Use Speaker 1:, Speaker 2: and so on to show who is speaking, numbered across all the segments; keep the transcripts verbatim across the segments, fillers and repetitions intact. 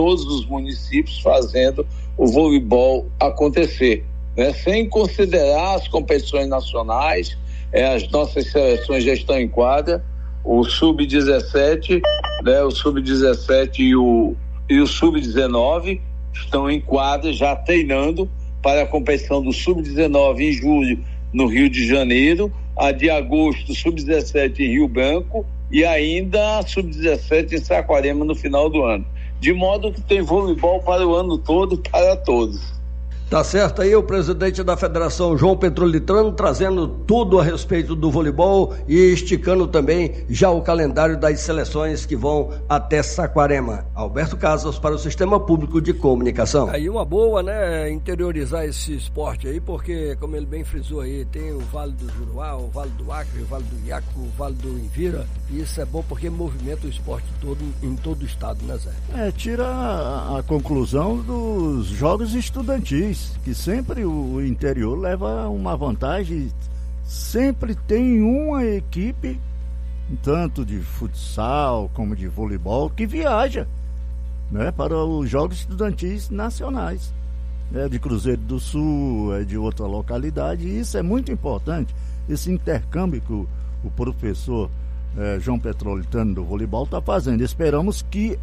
Speaker 1: todos os municípios fazendo o voleibol acontecer, né? Sem considerar as competições nacionais, é, as nossas seleções já estão em quadra, o sub dezessete, né, o sub dezessete e o, e o sub dezenove estão em quadra já treinando para a competição do sub dezenove em julho no Rio de Janeiro, a de agosto sub dezessete em Rio Branco e ainda a sub dezessete em Saquarema no final do ano. De modo que tem voleibol para o ano todo, para todos.
Speaker 2: Tá certo aí o presidente da Federação, João Petrolitano, trazendo tudo a respeito do voleibol e esticando também já o calendário das seleções que vão até Saquarema. Alberto Casas para o Sistema Público de Comunicação.
Speaker 3: Aí uma boa, né, interiorizar esse esporte aí, porque como ele bem frisou aí, tem o Vale do Juruá, o Vale do Acre, o Vale do Iaco, o Vale do Envira, e isso é bom porque movimenta o esporte todo em todo o estado, né, Zé?
Speaker 4: É, tira a, a conclusão dos jogos estudantis, que sempre o interior leva uma vantagem, sempre tem uma equipe, tanto de futsal como de voleibol, que viaja, né, para os jogos estudantis nacionais, é de Cruzeiro do Sul, é de outra localidade, e isso é muito importante, esse intercâmbio que o, o professor é, João Petrolitano do voleibol está fazendo. Esperamos que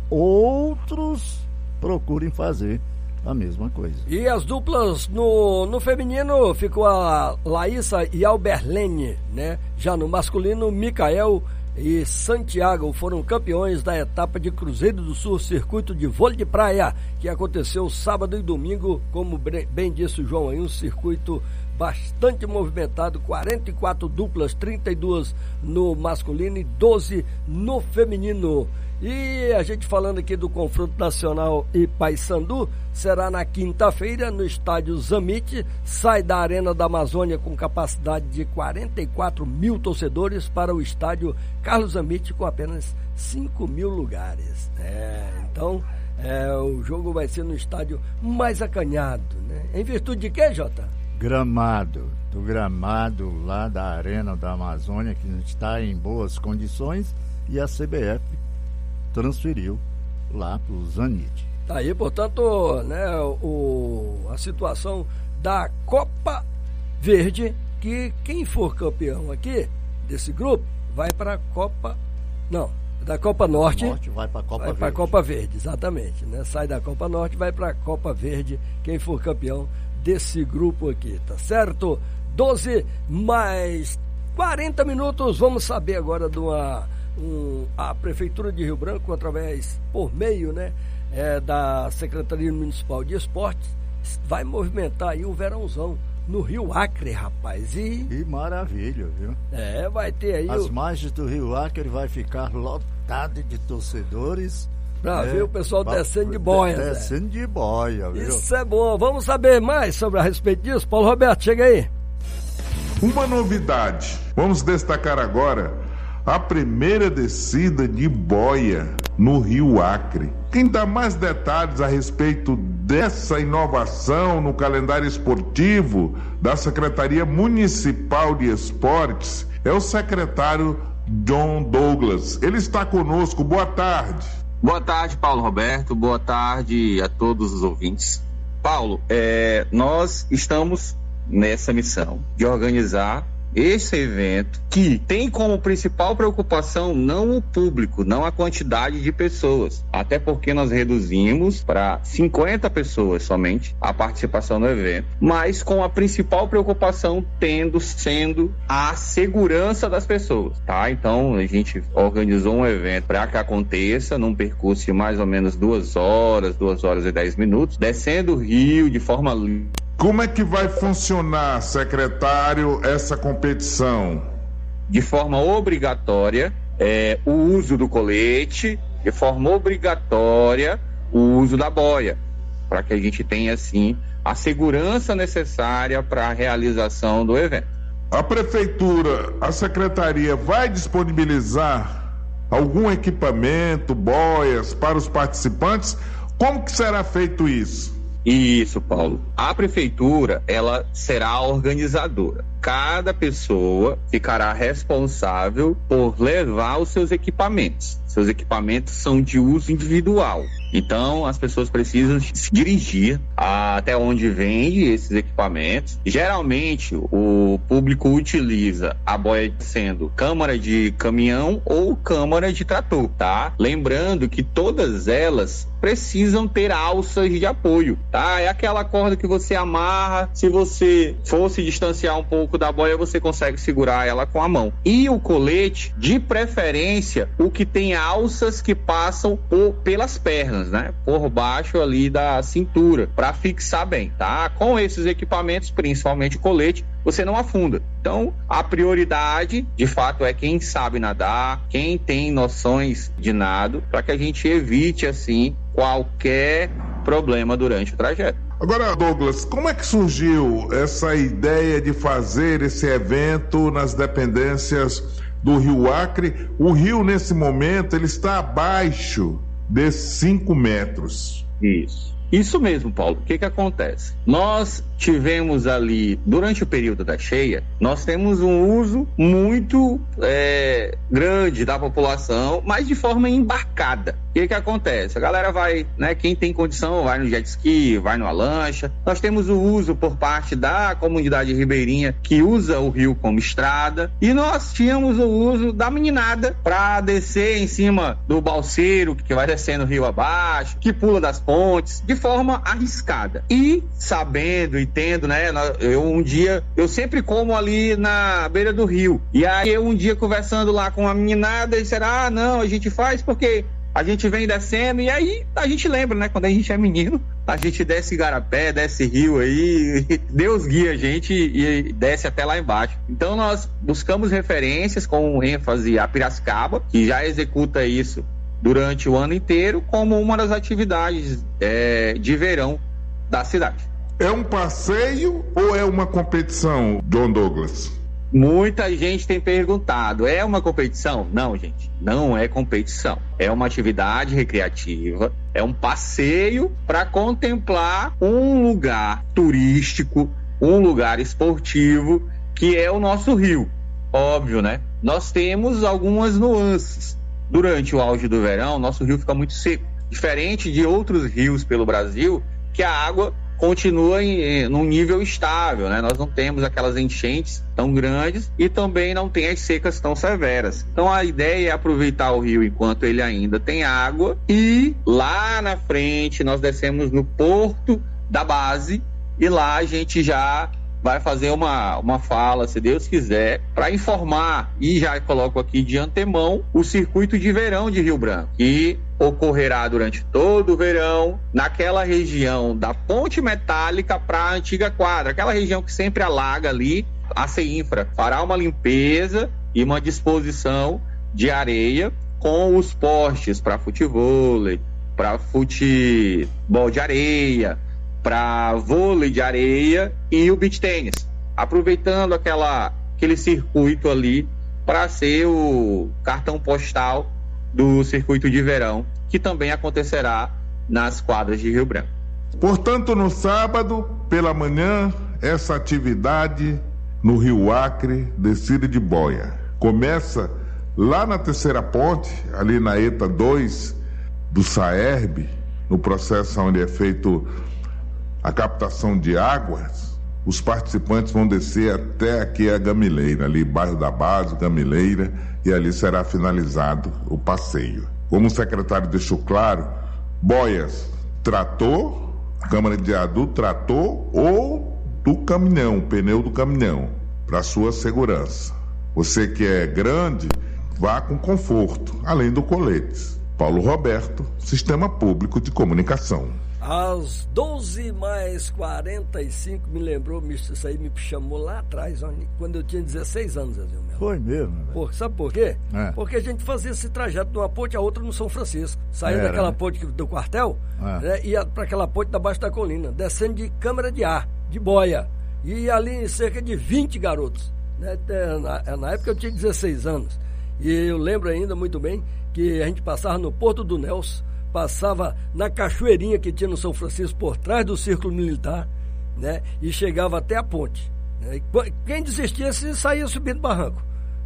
Speaker 4: outros procurem fazer a mesma coisa.
Speaker 3: E as duplas no, no feminino ficou a Laísa e Alberlene, né? Já no masculino, Micael e Santiago foram campeões da etapa de Cruzeiro do Sul, circuito de vôlei de praia, que aconteceu sábado e domingo, como bem disse o João aí, um circuito bastante movimentado, quarenta e quatro duplas, trinta e duas no masculino e doze no feminino. E a gente falando aqui do confronto nacional e Paysandu, será na quinta-feira no estádio Zamit, sai da Arena da Amazônia com capacidade de quarenta e quatro mil torcedores para o estádio Carlos Zamit com apenas cinco mil lugares. É, então é, o jogo vai ser no estádio mais acanhado, né? Em virtude de quê, Jota?
Speaker 4: Gramado, do gramado lá da Arena da Amazônia, que está em boas condições, e a C B F transferiu lá para o Zanit.
Speaker 3: Tá aí, portanto, né, o, a situação da Copa Verde, que quem for campeão aqui desse grupo vai para a Copa, não, da Copa Norte,
Speaker 4: Norte vai para a Copa
Speaker 3: vai
Speaker 4: Verde.
Speaker 3: Para a Copa Verde, exatamente, né? Sai da Copa Norte, vai para a Copa Verde, quem for campeão desse grupo aqui, tá certo? doze mais quarenta minutos, vamos saber agora de uma Um, a Prefeitura de Rio Branco, através, por meio, né, é, da Secretaria Municipal de Esportes, vai movimentar aí o verãozão no Rio Acre, rapaz. E
Speaker 4: que maravilha, viu?
Speaker 3: É, vai ter aí...
Speaker 4: As
Speaker 3: o...
Speaker 4: margens do Rio Acre vai ficar lotado de torcedores.
Speaker 3: Pra
Speaker 4: é,
Speaker 3: ver o pessoal
Speaker 4: pra,
Speaker 3: descendo de boia.
Speaker 4: Descendo
Speaker 3: Zé.
Speaker 4: de boia, viu?
Speaker 3: Isso é bom. Vamos saber mais sobre a respeito disso? Paulo Roberto, chega aí.
Speaker 5: Uma novidade. Vamos destacar agora a primeira descida de boia no Rio Acre. Quem dá mais detalhes a respeito dessa inovação no calendário esportivo da Secretaria Municipal de Esportes é o secretário John Douglas. Ele está conosco. Boa tarde.
Speaker 6: Boa tarde, Paulo Roberto. Boa tarde a todos os ouvintes. Paulo, é, nós estamos nessa missão de organizar esse evento que tem como principal preocupação não o público, não a quantidade de pessoas, até porque nós reduzimos para cinquenta pessoas somente a participação no evento, mas com a principal preocupação tendo, sendo a segurança das pessoas, tá? Então a gente organizou um evento para que aconteça num percurso de mais ou menos duas horas, duas horas e dez minutos, descendo o rio de forma livre.
Speaker 5: Como é que vai funcionar, secretário, essa competição?
Speaker 6: De forma obrigatória, é, o uso do colete, de forma obrigatória, o uso da boia, para que a gente tenha, assim, a segurança necessária para a realização do evento.
Speaker 5: A prefeitura, a secretaria vai disponibilizar algum equipamento, boias para os participantes? Como que será feito isso?
Speaker 6: Isso, Paulo. A prefeitura, ela será a organizadora. Cada pessoa ficará responsável por levar os seus equipamentos. Seus equipamentos são de uso individual. Então, as pessoas precisam se dirigir até onde vende esses equipamentos. Geralmente, o público utiliza a boia sendo câmara de caminhão ou câmara de trator, tá? Lembrando que todas elas precisam ter alças de apoio, tá? É aquela corda que você amarra, se você for se distanciar um pouco da boia, você consegue segurar ela com a mão. E o colete, de preferência, o que tem alças que passam por, pelas pernas, né? Por baixo ali da cintura, para fixar bem, tá? Com esses equipamentos, principalmente o colete, você não afunda. Então, a prioridade, de fato, é quem sabe nadar, quem tem noções de nado, para que a gente evite, assim, qualquer problema durante o trajeto.
Speaker 5: Agora, Douglas, como é que surgiu essa ideia de fazer esse evento nas dependências do Rio Acre? O rio, nesse momento, ele está abaixo de cinco metros.
Speaker 6: Isso. Isso mesmo, Paulo. O que que acontece? Nós tivemos ali, durante o período da cheia, nós temos um uso muito é, grande da população, mas de forma embarcada. O que que acontece? A galera vai, né, quem tem condição, vai no jet ski, vai numa lancha. Nós temos o uso por parte da comunidade ribeirinha, que usa o rio como estrada, e nós tínhamos o uso da meninada para descer em cima do balseiro, que vai descendo o rio abaixo, que pula das pontes, de forma arriscada. E sabendo e tendo, né, eu um dia, eu sempre como ali na beira do rio, e aí eu um dia conversando lá com a meninada, e disseram, ah, não, a gente faz porque a gente vem descendo, e aí a gente lembra, né, quando a gente é menino, a gente desce igarapé, desce rio aí, Deus guia a gente e desce até lá embaixo. Então nós buscamos referências com ênfase a Piracicaba, que já executa isso durante o ano inteiro, como uma das atividades é, de verão da cidade.
Speaker 5: É um passeio ou é uma competição, John Douglas?
Speaker 6: Muita gente tem perguntado, é uma competição? Não, gente, não é competição. É uma atividade recreativa, é um passeio para contemplar um lugar turístico, um lugar esportivo, que é o nosso rio. Óbvio, né? Nós temos algumas nuances. Durante o auge do verão, nosso rio fica muito seco. Diferente de outros rios pelo Brasil, que a água continua em, em num nível estável, né? Nós não temos aquelas enchentes tão grandes e também não tem as secas tão severas. Então a ideia é aproveitar o rio enquanto ele ainda tem água, e lá na frente nós descemos no porto da base, e lá a gente já vai fazer uma, uma fala, se Deus quiser, para informar, e já coloco aqui de antemão, o circuito de verão de Rio Branco, que ocorrerá durante todo o verão, naquela região da Ponte Metálica para a antiga quadra, aquela região que sempre alaga ali. A CEINFRA fará uma limpeza e uma disposição de areia com os postes para futevôlei, para futebol de areia, para vôlei de areia e o beach tênis, aproveitando aquela, aquele circuito ali para ser o cartão postal do circuito de verão, que também acontecerá nas quadras de Rio Branco.
Speaker 5: Portanto, no sábado, pela manhã, essa atividade no Rio Acre, descida de boia, começa lá na terceira ponte, ali na ETA dois do SAERB, no processo onde é feito a captação de águas. Os participantes vão descer até aqui a Gamileira, ali bairro da Base, Gamileira, e ali será finalizado o passeio. Como o secretário deixou claro, boias, trator, câmara de adulto, trator ou do caminhão, pneu do caminhão, para sua segurança. Você que é grande, vá com conforto, além do colete. Paulo Roberto, Sistema Público de Comunicação.
Speaker 3: Às doze mais quarenta e cinco, me lembrou, isso aí me chamou lá atrás, quando eu tinha dezesseis anos.
Speaker 4: Foi mesmo.
Speaker 3: Por, sabe por quê? É. Porque a gente fazia esse trajeto de uma ponte a outra no São Francisco. Saía daquela né? ponte do quartel, é. né, ia para aquela ponte da Baixa da Colina, descendo de câmara de ar, de boia. E ali cerca de vinte garotos. Né? Na, na época eu tinha dezesseis anos. E eu lembro ainda muito bem que a gente passava no Porto do Nelson, passava na cachoeirinha que tinha no São Francisco por trás do Círculo Militar, né? E chegava até a ponte, né? E quem desistisse saía subindo barranco,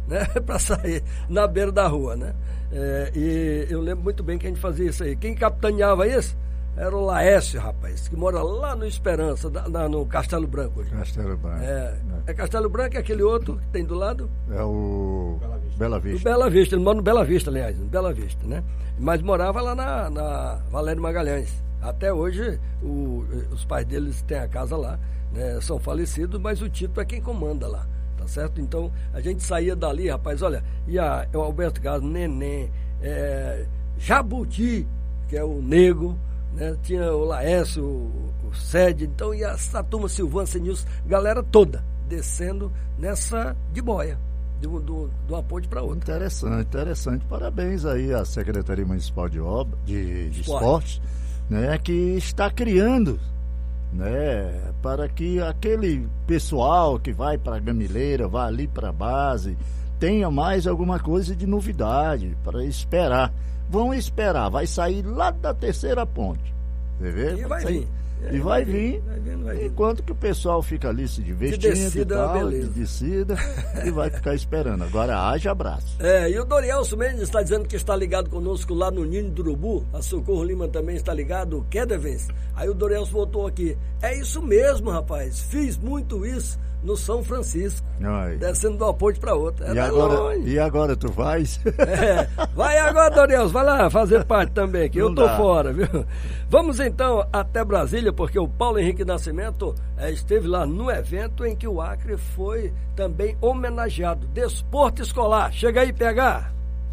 Speaker 3: né? Para sair na beira da rua, né? É, e eu lembro muito bem que a gente fazia isso aí. Quem capitaneava isso era o Laércio, rapaz, que mora lá no Esperança, na, no Castelo Branco hoje.
Speaker 4: Castelo Branco.
Speaker 3: É, é Castelo Branco, é aquele outro que tem do lado?
Speaker 4: É o Bela Vista.
Speaker 3: O Bela Vista, ele mora no Bela Vista, aliás, no Bela Vista, né? Mas morava lá na, na Valério Magalhães. Até hoje, o, os pais deles têm a casa lá, né? São falecidos, mas o Tito é quem comanda lá, tá certo? Então, a gente saía dali, rapaz, olha, ia o Alberto Carlos, Neném, é, Jabuti, que é o Nego, né? Tinha o Laércio, o, o Sede, então ia essa turma, Silvana, Senilson, galera toda descendo nessa de boia, do, do, do uma ponte para outra.
Speaker 4: Interessante, interessante. Parabéns aí à Secretaria Municipal de, Obra, de, de Esportes, né, que está criando, né, para que aquele pessoal que vai para a Gamileira, vá ali para a base, tenha mais alguma coisa de novidade para esperar. Vão esperar, vai sair lá da terceira ponte. Você vê?
Speaker 3: E vai vir.
Speaker 4: E vai vir, vai vir, vai vir, enquanto que o pessoal fica ali se divertindo
Speaker 3: de
Speaker 4: e tal, de descida, e vai ficar esperando. Agora haja abraço.
Speaker 3: É, e o Dorielso Mendes está dizendo que está ligado conosco lá no Ninho do Urubu, a Socorro Lima também está ligado, o Kedevens. Aí o Dorielso voltou aqui. É isso mesmo, rapaz, fiz muito isso no São Francisco, Ai. descendo de uma ponte para outra.
Speaker 4: E agora, e agora tu vais?
Speaker 3: É, vai agora, Dorielso, vai lá fazer parte também, que Não eu tô dá. fora, viu? Vamos então até Brasília, porque o Paulo Henrique Nascimento é, esteve lá no evento em que o Acre foi também homenageado. Desporto escolar. Chega aí, P H.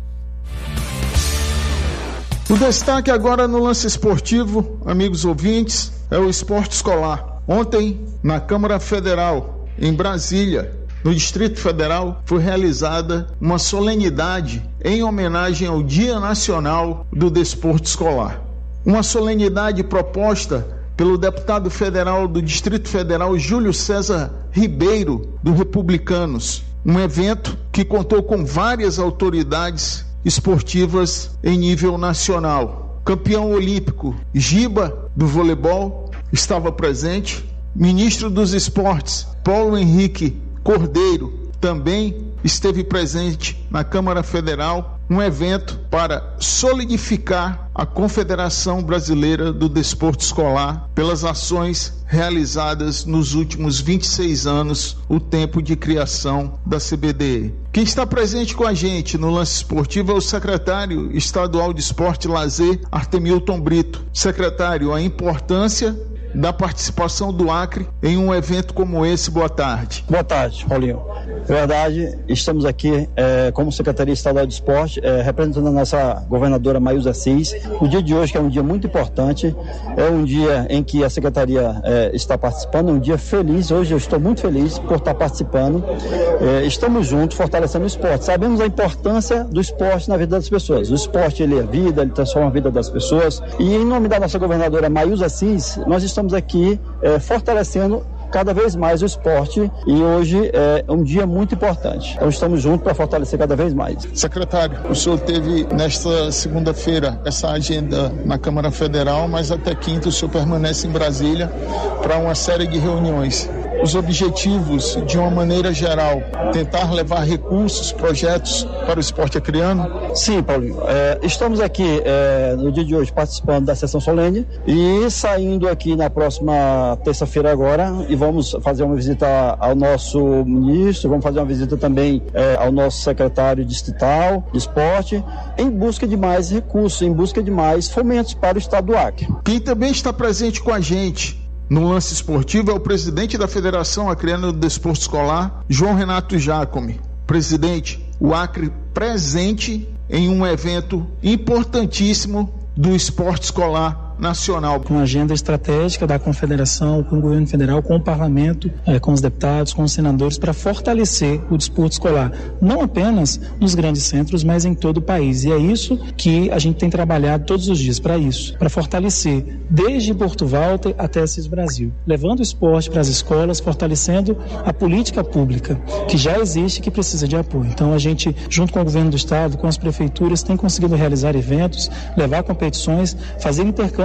Speaker 7: O destaque agora no lance esportivo, amigos ouvintes, é o esporte escolar. Ontem, na Câmara Federal, em Brasília, no Distrito Federal, foi realizada uma solenidade em homenagem ao Dia Nacional do Desporto Escolar. Uma solenidade proposta pelo deputado federal do Distrito Federal, Júlio César Ribeiro, do Republicanos. Um evento que contou com várias autoridades esportivas em nível nacional. Campeão olímpico Giba, do voleibol, estava presente. Ministro dos Esportes, Paulo Henrique Cordeiro, também esteve presente na Câmara Federal, um evento para solidificar a Confederação Brasileira do Desporto Escolar pelas ações realizadas nos últimos vinte e seis anos, o tempo de criação da C B D E. Quem está presente com a gente no lance esportivo é o secretário estadual de Esporte e Lazer, Artemilton Brito. Secretário, a importância da participação do Acre em um evento como esse. Boa tarde.
Speaker 8: Boa tarde, Paulinho. É verdade, estamos aqui é, como Secretaria Estadual de Esporte, é, representando a nossa governadora Maísa Assis. O dia de hoje, que é um dia muito importante, é um dia em que a Secretaria é, está participando, um dia feliz. Hoje eu estou muito feliz por estar participando. É, estamos juntos, fortalecendo o esporte. Sabemos a importância do esporte na vida das pessoas. O esporte, ele é vida, ele transforma a vida das pessoas. E em nome da nossa governadora Maísa Assis, nós estamos Estamos aqui é, fortalecendo cada vez mais o esporte e hoje é um dia muito importante. Então estamos juntos para fortalecer cada vez mais.
Speaker 7: Secretário, o senhor teve nesta segunda-feira essa agenda na Câmara Federal, mas até quinta o senhor permanece em Brasília para uma série de reuniões. Os objetivos, de uma maneira geral, tentar levar recursos, projetos para o esporte acreano?
Speaker 8: Sim, Paulinho. É, estamos aqui é, no dia de hoje participando da sessão solene e saindo aqui na próxima terça-feira agora e vamos fazer uma visita ao nosso ministro, vamos fazer uma visita também é, ao nosso secretário distrital de esporte, em busca de mais recursos, em busca de mais fomentos para o estado do Acre.
Speaker 7: Quem também está presente com a gente no lance esportivo é o presidente da Federação Acreana do Desporto Escolar, João Renato Jacome. Presidente, o Acre presente em um evento importantíssimo do esporte escolar nacional.
Speaker 9: Com a agenda estratégica da Confederação, com o governo federal, com o parlamento, eh, com os deputados, com os senadores, para fortalecer o desporto escolar, não apenas nos grandes centros, mas em todo o país. E é isso que a gente tem trabalhado todos os dias, para isso, para fortalecer desde Porto Walter até Assis Brasil, levando o esporte para as escolas, fortalecendo a política pública, que já existe e que precisa de apoio. Então a gente, junto com o governo do estado, com as prefeituras, tem conseguido realizar eventos, levar competições, fazer intercâmbio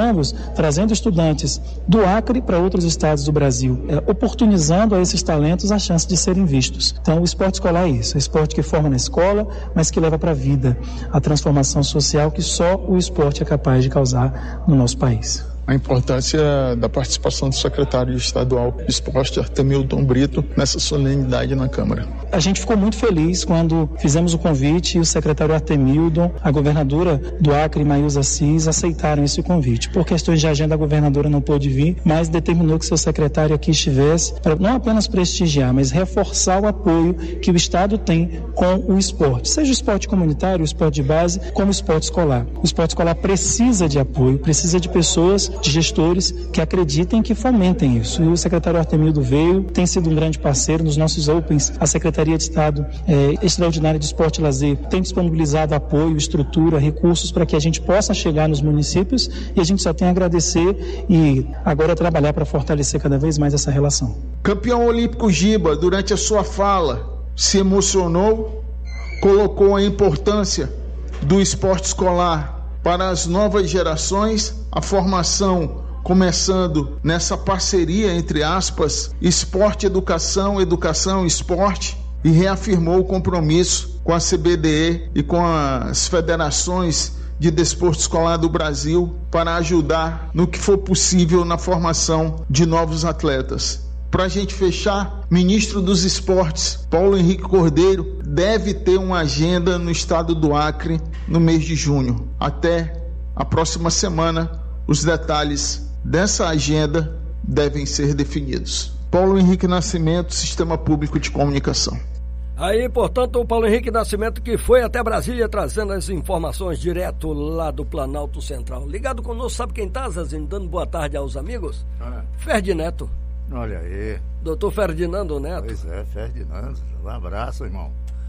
Speaker 9: intercâmbios, trazendo estudantes do Acre para outros estados do Brasil, é, oportunizando a esses talentos a chance de serem vistos. Então, o esporte escolar é isso, é esporte que forma na escola, mas que leva para a vida a transformação social que só o esporte é capaz de causar no nosso país.
Speaker 7: A importância da participação do secretário estadual de esporte, Artemilton Brito, nessa solenidade na Câmara.
Speaker 9: A gente ficou muito feliz quando fizemos o convite e o secretário Artemilton, a governadora do Acre, Maísa Assis, aceitaram esse convite. Por questões de agenda, a governadora não pôde vir, mas determinou que seu secretário aqui estivesse para não apenas prestigiar, mas reforçar o apoio que o Estado tem com o esporte, seja o esporte comunitário, o esporte de base, como o esporte escolar. O esporte escolar precisa de apoio, precisa de pessoas, de gestores que acreditem, que fomentem isso. E o secretário Artemildo veio, tem sido um grande parceiro nos nossos Opens. A Secretaria de Estado é, Extraordinária de Esporte e Lazer tem disponibilizado apoio, estrutura, recursos para que a gente possa chegar nos municípios, e a gente só tem a agradecer e agora trabalhar para fortalecer cada vez mais essa relação.
Speaker 7: Campeão olímpico Giba, durante a sua fala, se emocionou, colocou a importância do esporte escolar para as novas gerações, a formação começando nessa parceria, entre aspas, esporte, educação, educação, esporte, e reafirmou o compromisso com a C B D E e com as federações de desporto escolar do Brasil para ajudar no que for possível na formação de novos atletas. Para a gente fechar, ministro dos Esportes, Paulo Henrique Cordeiro, deve ter uma agenda no estado do Acre no mês de junho. Até a próxima semana, os detalhes dessa agenda devem ser definidos. Paulo Henrique Nascimento, Sistema Público de Comunicação.
Speaker 3: Aí, portanto, o Paulo Henrique Nascimento, que foi até Brasília trazendo as informações direto lá do Planalto Central. Ligado conosco, sabe quem tá, Zezinho? Dando boa tarde aos amigos? Ah. Ferdinando.
Speaker 4: Olha aí.
Speaker 3: Doutor Ferdinando Neto.
Speaker 4: Pois é, Ferdinando. Um abraço, irmão.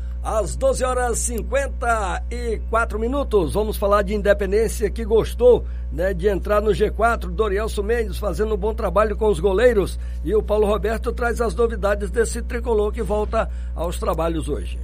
Speaker 3: Às doze horas e cinquenta e quatro minutos, vamos falar de Independência, que gostou, né, de entrar no G quatro. Dorielso Mendes fazendo um bom trabalho com os goleiros, e o Paulo Roberto traz as novidades desse tricolor que volta aos trabalhos hoje.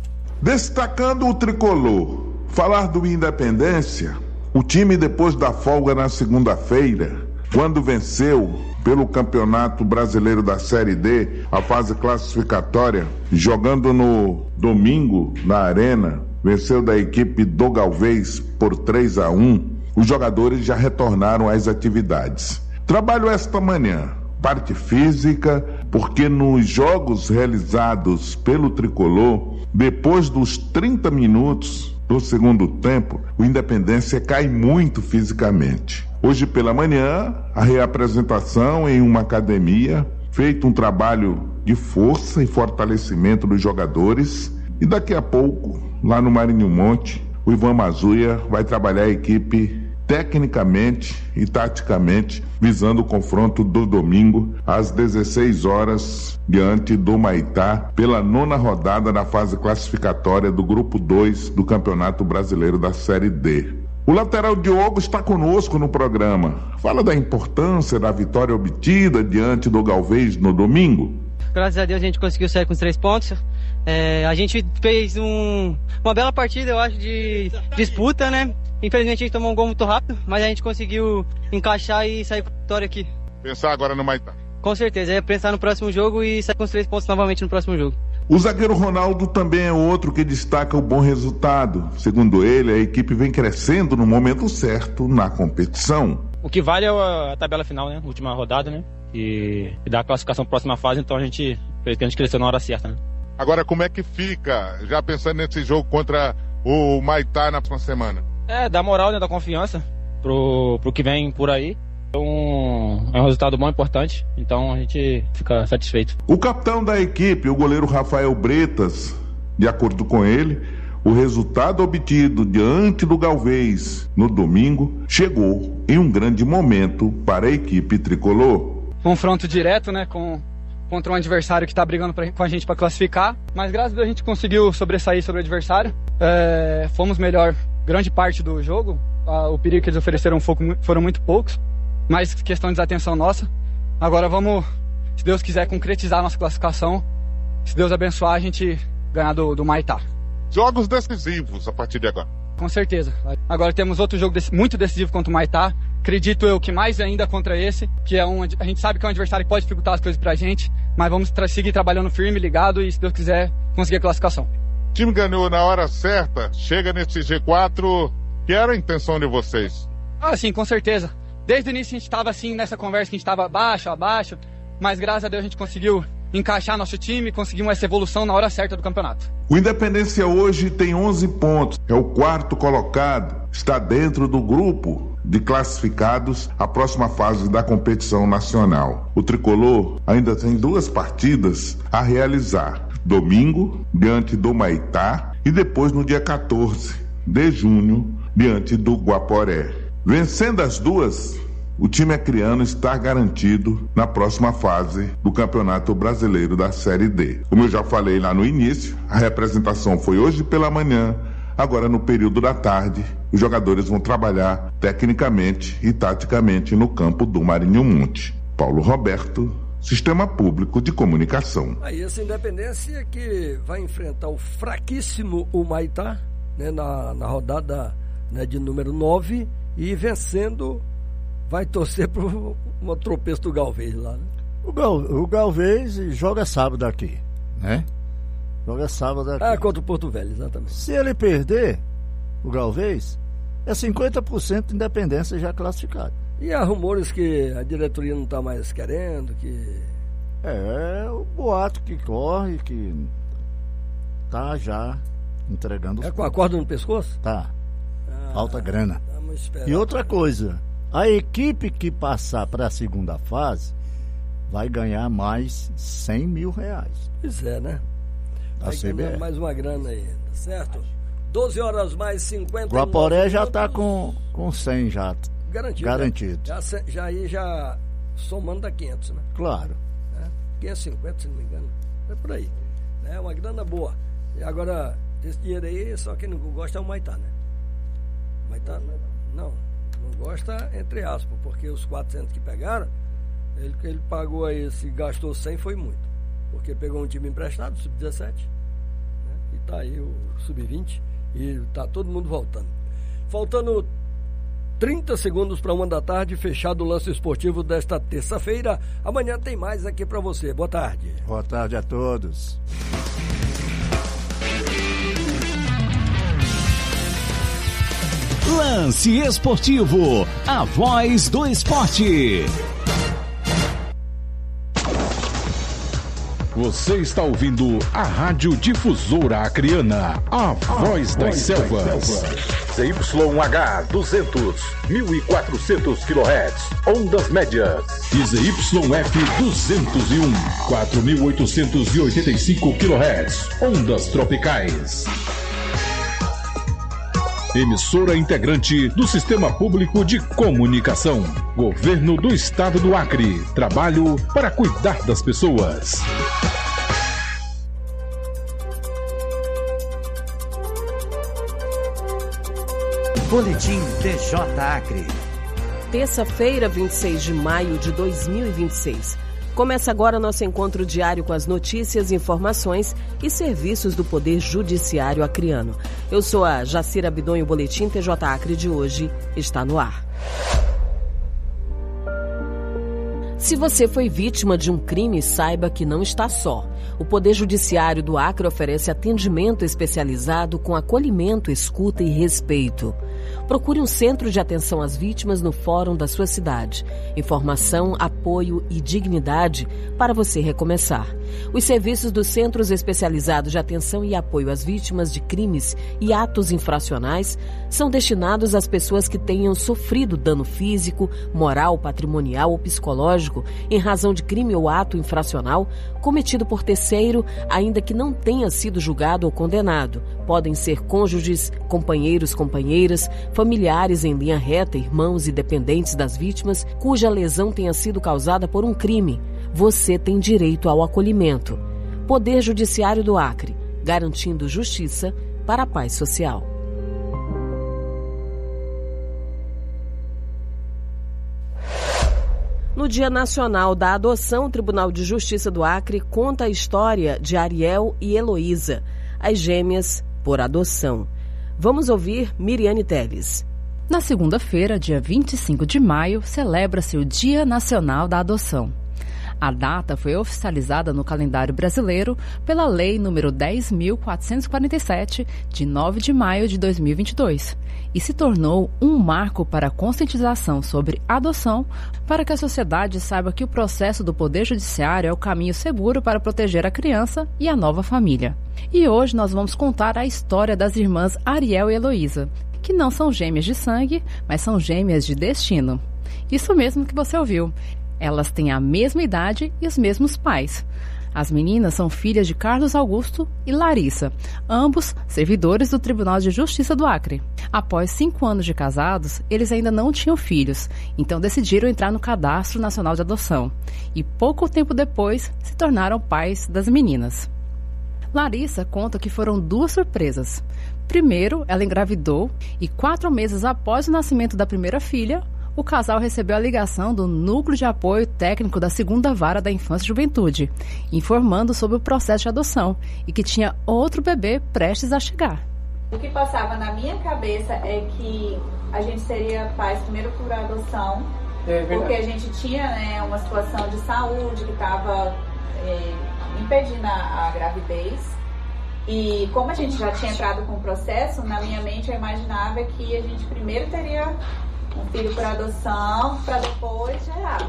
Speaker 5: Destacando o tricolor, falar do Independência, o time depois da folga na segunda-feira, quando venceu pelo Campeonato Brasileiro da Série D, a fase classificatória, jogando no domingo na Arena, venceu da equipe do Galvez por três a um, os jogadores já retornaram às atividades. Trabalho esta manhã, parte física, porque nos jogos realizados pelo tricolor, depois dos trinta minutos do segundo tempo, o Independência cai muito fisicamente. Hoje pela manhã, a reapresentação em uma academia, feito um trabalho de força e fortalecimento dos jogadores, e daqui a pouco, lá no Marinho Monte, o Ivan Mazuia vai trabalhar a equipe tecnicamente e taticamente, visando o confronto do domingo às dezesseis horas diante do Maitá, pela nona rodada da fase classificatória do grupo dois do Campeonato Brasileiro da Série D. O lateral Diogo está conosco no programa. Fala da importância da vitória obtida diante do Galvez no domingo.
Speaker 10: Graças a Deus a gente conseguiu sair com os três pontos. É, a gente fez um, uma bela partida, eu acho, de disputa, né? Infelizmente a gente tomou um gol muito rápido, mas a gente conseguiu encaixar e sair com a vitória aqui.
Speaker 5: Pensar agora no Maitá.
Speaker 10: Com certeza, é pensar no próximo jogo e sair com os três pontos novamente no próximo jogo.
Speaker 5: O zagueiro Ronaldo também é outro que destaca o bom resultado. Segundo ele, a equipe vem crescendo no momento certo na competição.
Speaker 11: O que vale é a tabela final, né? Última rodada, né? E, e dar a classificação para a próxima fase, então a gente pretende crescer na hora certa, né?
Speaker 5: Agora, como é que fica, já pensando nesse jogo contra o Maitá na próxima semana?
Speaker 11: É, dá moral, né? Dá confiança pro, pro que vem por aí. É um, é um resultado bom, importante, então a gente fica satisfeito.
Speaker 5: O capitão da equipe, o goleiro Rafael Bretas, de acordo com ele, o resultado obtido diante do Galvez no domingo chegou em um grande momento para a equipe tricolor.
Speaker 12: Confronto direto, né, com, contra um adversário que está brigando pra, com a gente para classificar, mas graças a Deus a gente conseguiu sobressair sobre o adversário. É, fomos melhor grande parte do jogo, ah, o perigo que eles ofereceram foram muito poucos. Mais questão de desatenção nossa. Agora vamos, se Deus quiser, concretizar a nossa classificação. Se Deus abençoar, a gente ganhar do, do Maitá.
Speaker 5: Jogos decisivos a partir de agora.
Speaker 12: Com certeza. Agora temos outro jogo muito decisivo contra o Maitá. Acredito eu que mais ainda contra esse, que é um, a gente sabe que é um adversário que pode dificultar as coisas pra gente, mas vamos tra- seguir trabalhando firme, ligado e, se Deus quiser, conseguir a classificação.
Speaker 5: O time ganhou na hora certa, chega nesse G quatro, que era a intenção de vocês?
Speaker 12: Ah, sim, com certeza. Desde o início a gente estava assim, nessa conversa que a gente estava abaixo, abaixo, mas graças a Deus a gente conseguiu encaixar nosso time e conseguimos essa evolução na hora certa do campeonato.
Speaker 5: O Independência hoje tem onze pontos, é o quarto colocado, está dentro do grupo de classificados à próxima fase da competição nacional. O Tricolor ainda tem duas partidas a realizar, domingo, diante do Maitá, e depois no dia quatorze de junho, diante do Guaporé. Vencendo as duas, o time acriano está garantido na próxima fase do Campeonato Brasileiro da Série D. Como eu já falei lá no início, a representação foi hoje pela manhã, agora no período da tarde, os jogadores vão trabalhar tecnicamente e taticamente no campo do Marinho Monte. Paulo Roberto, Sistema Público de Comunicação.
Speaker 3: Aí essa Independência que vai enfrentar o fraquíssimo o Maitá, né, na, na rodada, né, de número nove, e vencendo vai torcer pro um tropeço do Galvez lá, né?
Speaker 4: O, Gal, o Galvez joga sábado aqui, né? Joga sábado aqui.
Speaker 3: Ah, contra o Porto Velho, exatamente.
Speaker 4: Se ele perder, o Galvez, é cinquenta por cento de Independência já classificado.
Speaker 3: E há rumores que a diretoria não está mais querendo, que...
Speaker 4: É, o boato que corre, que tá já entregando os
Speaker 3: É com a corda no pescoço?
Speaker 4: Tá.
Speaker 3: Ah,
Speaker 4: falta grana.
Speaker 3: Vamos esperar.
Speaker 4: E outra coisa, a equipe que passar para a segunda fase vai ganhar mais cem mil reais.
Speaker 3: Pois é, né?
Speaker 4: Da
Speaker 3: Vai
Speaker 4: C B F.
Speaker 3: ganhar mais uma grana aí, certo? doze horas mais cinquenta.
Speaker 4: O Guaporé já está com, com cem já.
Speaker 3: Garantido.
Speaker 4: Garantido.
Speaker 3: Né? Já, já aí já somando dá quinhentos, né?
Speaker 4: Claro.
Speaker 3: É, quinhentos e cinquenta, se não me engano. É por aí. É uma grana boa. E agora, esse dinheiro aí, só quem não gosta é o Maitá, né? Maitá, não. Não gosta, entre aspas, porque os quatrocentos que pegaram, ele, ele pagou aí, se gastou cem, foi muito. Porque pegou um time emprestado, sub dezessete, né? E tá aí o sub vinte, e tá todo mundo voltando. Faltando trinta segundos para uma da tarde, fechado o lance esportivo desta terça-feira. Amanhã tem mais aqui para você. Boa tarde.
Speaker 4: Boa tarde a todos.
Speaker 13: Lance esportivo, a voz do esporte. Você está ouvindo a Rádio Difusora Acreana, a voz das selvas.
Speaker 14: Z Y H duzentos, mil e quatrocentos quilohertz, ondas médias.
Speaker 13: E Z Y F duzentos e um, quatro mil oitocentos e oitenta e cinco quilohertz, ondas tropicais. Emissora integrante do Sistema Público de Comunicação. Governo do Estado do Acre. Trabalho para cuidar das pessoas.
Speaker 15: Boletim T J Acre.
Speaker 16: Terça-feira, vinte e seis de maio de dois mil e vinte e seis. Começa agora nosso encontro diário com as notícias, informações e serviços do Poder Judiciário acreano. Eu sou a Jacira Abidon e o Boletim T J Acre de hoje está no ar. Se você foi vítima de um crime, saiba que não está só. O Poder Judiciário do Acre oferece atendimento especializado com acolhimento, escuta e respeito. Procure um centro de atenção às vítimas no fórum da sua cidade. Informação, apoio e dignidade para você recomeçar. Os serviços dos Centros Especializados de Atenção e Apoio às Vítimas de Crimes e Atos Infracionais são destinados às pessoas que tenham sofrido dano físico, moral, patrimonial ou psicológico em razão de crime ou ato infracional cometido por terceiro, ainda que não tenha sido julgado ou condenado. Podem ser cônjuges, companheiros, companheiras, familiares em linha reta, irmãos e dependentes das vítimas cuja lesão tenha sido causada por um crime. Você tem direito ao acolhimento. Poder Judiciário do Acre, garantindo justiça para a paz social. No Dia Nacional da Adoção, o Tribunal de Justiça do Acre conta a história de Ariel e Heloísa, as gêmeas por adoção. Vamos ouvir Miriane Teles.
Speaker 17: Na segunda-feira, dia vinte e cinco de maio, celebra-se o Dia Nacional da Adoção. A data foi oficializada no calendário brasileiro pela Lei número dez mil quatrocentos e quarenta e sete, de nove de maio de dois mil e vinte e dois, e se tornou um marco para a conscientização sobre adoção, para que a sociedade saiba que o processo do Poder Judiciário é o caminho seguro para proteger a criança e a nova família. E hoje nós vamos contar a história das irmãs Ariel e Heloísa, que não são gêmeas de sangue, mas são gêmeas de destino. Isso mesmo que você ouviu. Elas têm a mesma idade e os mesmos pais. As meninas são filhas de Carlos Augusto e Larissa, ambos servidores do Tribunal de Justiça do Acre. Após cinco anos de casados, eles ainda não tinham filhos, então decidiram entrar no Cadastro Nacional de Adoção. E pouco tempo depois, se tornaram pais das meninas. Larissa conta que foram duas surpresas. Primeiro, ela engravidou e quatro meses após o nascimento da primeira filha, o casal recebeu a ligação do Núcleo de Apoio Técnico da Segunda Vara da Infância e Juventude, informando sobre o processo de adoção e que tinha outro bebê prestes a chegar.
Speaker 18: O que passava na minha cabeça é que a gente seria pais primeiro por adoção, é porque a gente tinha, né, uma situação de saúde que estava é, impedindo a, a gravidez. E como a gente já tinha entrado com o processo, na minha mente eu imaginava que a gente primeiro teria um filho por adoção, para depois gerar.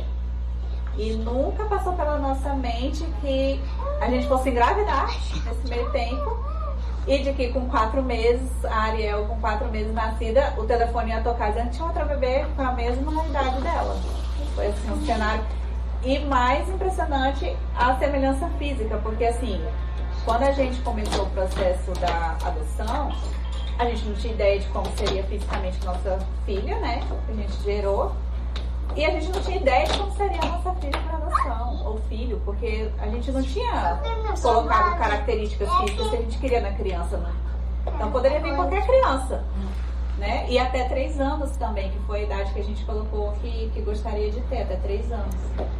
Speaker 18: E nunca passou pela nossa mente que a gente fosse engravidar nesse meio tempo e de que com quatro meses, a Ariel com quatro meses nascida, o telefone ia tocar dizendo que tinha outra bebê com a mesma idade dela. Foi assim um cenário. E mais impressionante, a semelhança física, porque assim, quando a gente começou o processo da adoção, a gente não tinha ideia de como seria fisicamente nossa filha, né? Que a gente gerou. E a gente não tinha ideia de como seria a nossa filha para adoção, ou filho, porque a gente não tinha colocado características físicas que a gente queria na criança, né? Então poderia vir qualquer criança, né? E até três anos também, que foi a idade que a gente colocou que, que gostaria de ter, até três anos.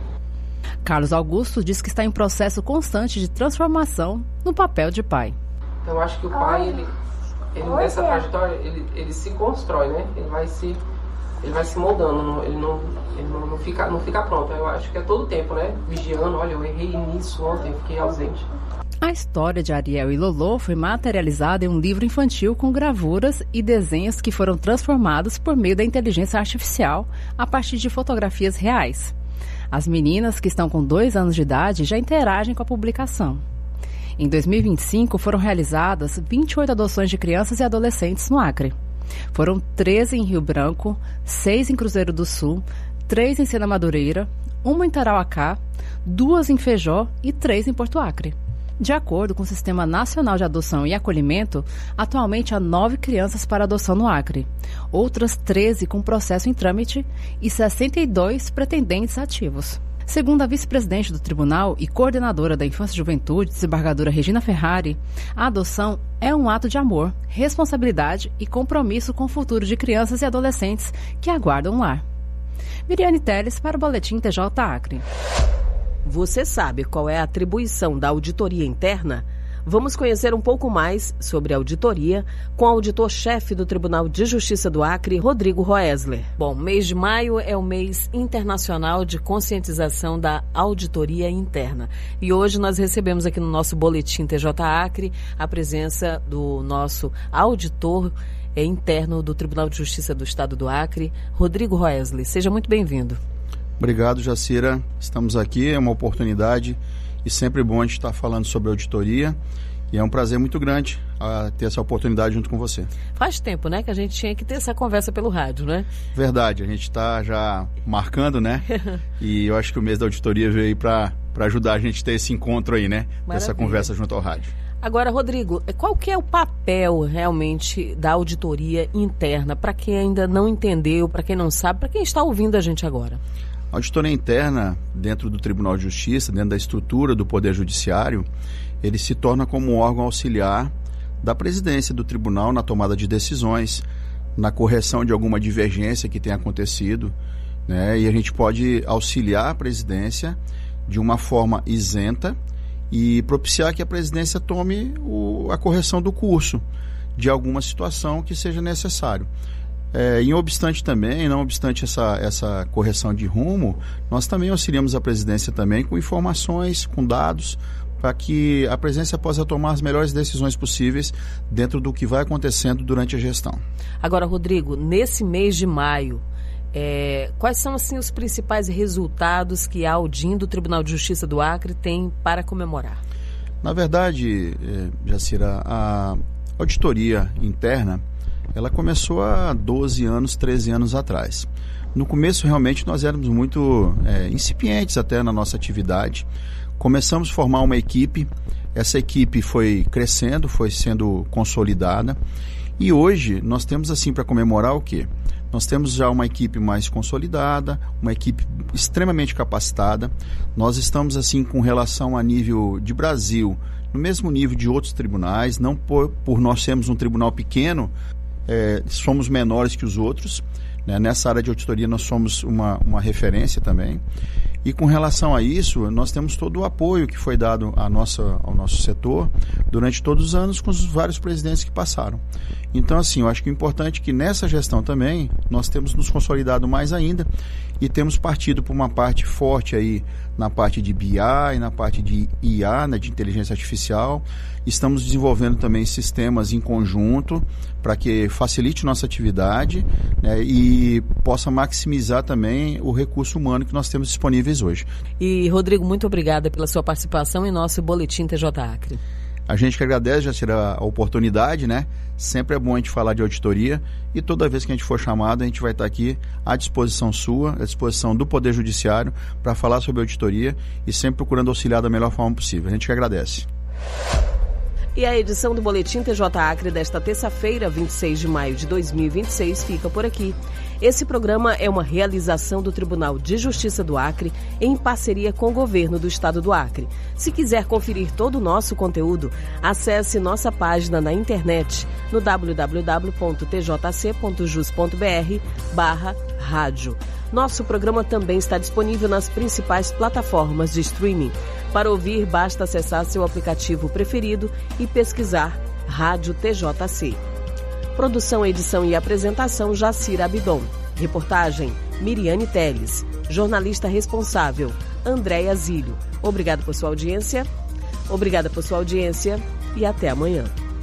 Speaker 17: Carlos Augusto diz que está em processo constante de transformação no papel de pai.
Speaker 19: Eu acho que o pai, ele, ele nessa trajetória, ele, ele se constrói, né? Ele vai se, ele vai se moldando, não, ele, não, ele não, não, fica, não fica pronto. Eu acho que é todo tempo, né? Vigiando, olha, eu errei nisso ontem, fiquei ausente.
Speaker 17: A história de Ariel e Lolo foi materializada em um livro infantil com gravuras e desenhos que foram transformados por meio da inteligência artificial a partir de fotografias reais. As meninas, que estão com dois anos de idade, já interagem com a publicação. Em dois mil e vinte e cinco, foram realizadas vinte e oito adoções de crianças e adolescentes no Acre. Foram treze em Rio Branco, seis em Cruzeiro do Sul, três em Sena Madureira, uma em Tarauacá, duas em Feijó e três em Porto Acre. De acordo com o Sistema Nacional de Adoção e Acolhimento, atualmente há nove crianças para adoção no Acre, outras treze com processo em trâmite e sessenta e dois pretendentes ativos. Segundo a vice-presidente do Tribunal e coordenadora da Infância e Juventude, desembargadora Regina Ferrari, a adoção é um ato de amor, responsabilidade e compromisso com o futuro de crianças e adolescentes que aguardam um lar. Miriane Teles para o Boletim T J Acre.
Speaker 16: Você sabe qual é a atribuição da auditoria interna? Vamos conhecer um pouco mais sobre a auditoria com o auditor-chefe do Tribunal de Justiça do Acre, Rodrigo Roesler. Bom, mês de maio é o mês internacional de conscientização da auditoria interna. E hoje nós recebemos aqui no nosso Boletim T J Acre a presença do nosso auditor interno do Tribunal de Justiça do Estado do Acre, Rodrigo Roesler. Seja muito bem-vindo.
Speaker 20: Obrigado, Jacira. Estamos aqui, é uma oportunidade e sempre bom a gente estar falando sobre auditoria e é um prazer muito grande a ter essa oportunidade junto com você.
Speaker 16: Faz tempo, né, que a gente tinha que ter essa conversa pelo rádio, né?
Speaker 20: Verdade, a gente está já marcando, né? E eu acho que o mês da auditoria veio para para ajudar a gente a ter esse encontro aí, né? Maravilha. Essa conversa junto ao rádio.
Speaker 16: Agora, Rodrigo, qual que é o papel realmente da auditoria interna, para quem ainda não entendeu, para quem não sabe, para quem está ouvindo a gente agora?
Speaker 20: A auditoria interna, dentro do Tribunal de Justiça, dentro da estrutura do Poder Judiciário, ele se torna como um órgão auxiliar da presidência do tribunal na tomada de decisões, na correção de alguma divergência que tenha acontecido, né? E a gente pode auxiliar a presidência de uma forma isenta e propiciar que a presidência tome o, a correção do curso, de alguma situação que seja necessário. É, em obstante também, não obstante essa, essa correção de rumo, nós também auxiliamos a presidência também com informações, com dados, para que a presidência possa tomar as melhores decisões possíveis dentro do que vai acontecendo durante a gestão.
Speaker 16: Agora, Rodrigo, nesse mês de maio, é, quais são assim os principais resultados que a Audin do Tribunal de Justiça do Acre tem para comemorar?
Speaker 20: Na verdade, Jacira, a auditoria interna, ela começou há doze anos, treze anos atrás. No começo, realmente, nós éramos muito é, incipientes até na nossa atividade. Começamos a formar uma equipe, essa equipe foi crescendo, foi sendo consolidada, e hoje nós temos, assim, para comemorar o quê? Nós temos já uma equipe mais consolidada, uma equipe extremamente capacitada. Nós estamos, assim, com relação a nível de Brasil, no mesmo nível de outros tribunais, não por, por nós sermos um tribunal pequeno, É, somos menores que os outros, né? Nessa área de auditoria nós somos uma, uma referência também, e com relação a isso nós temos todo o apoio que foi dado à nossa, ao nosso setor durante todos os anos com os vários presidentes que passaram. Então, assim, eu acho que o importante é que nessa gestão também nós temos nos consolidado mais ainda e temos partido por uma parte forte aí na parte de B I, na parte de I A, né, de inteligência artificial. Estamos desenvolvendo também sistemas em conjunto para que facilite nossa atividade, né, e possa maximizar também o recurso humano que nós temos disponíveis hoje.
Speaker 16: E, Rodrigo, muito obrigada pela sua participação em nosso Boletim T J Acre.
Speaker 20: A gente que agradece, já será a oportunidade, né? Sempre é bom a gente falar de auditoria e toda vez que a gente for chamado, a gente vai estar aqui à disposição sua, à disposição do Poder Judiciário para falar sobre auditoria e sempre procurando auxiliar da melhor forma possível. A gente que agradece.
Speaker 16: E a edição do Boletim T J Acre desta terça-feira, vinte e seis de maio de dois mil e vinte e seis, fica por aqui. Esse programa é uma realização do Tribunal de Justiça do Acre em parceria com o Governo do Estado do Acre. Se quiser conferir todo o nosso conteúdo, acesse nossa página na internet no w w w ponto t j c ponto jus ponto b r barra rádio. Nosso programa também está disponível nas principais plataformas de streaming. Para ouvir, basta acessar seu aplicativo preferido e pesquisar Rádio T J C. Produção, edição e apresentação, Jacira Abidon. Reportagem, Miriane Teles. Jornalista responsável, Andréia Zílio. Obrigado por sua audiência. Obrigada por sua audiência e até amanhã.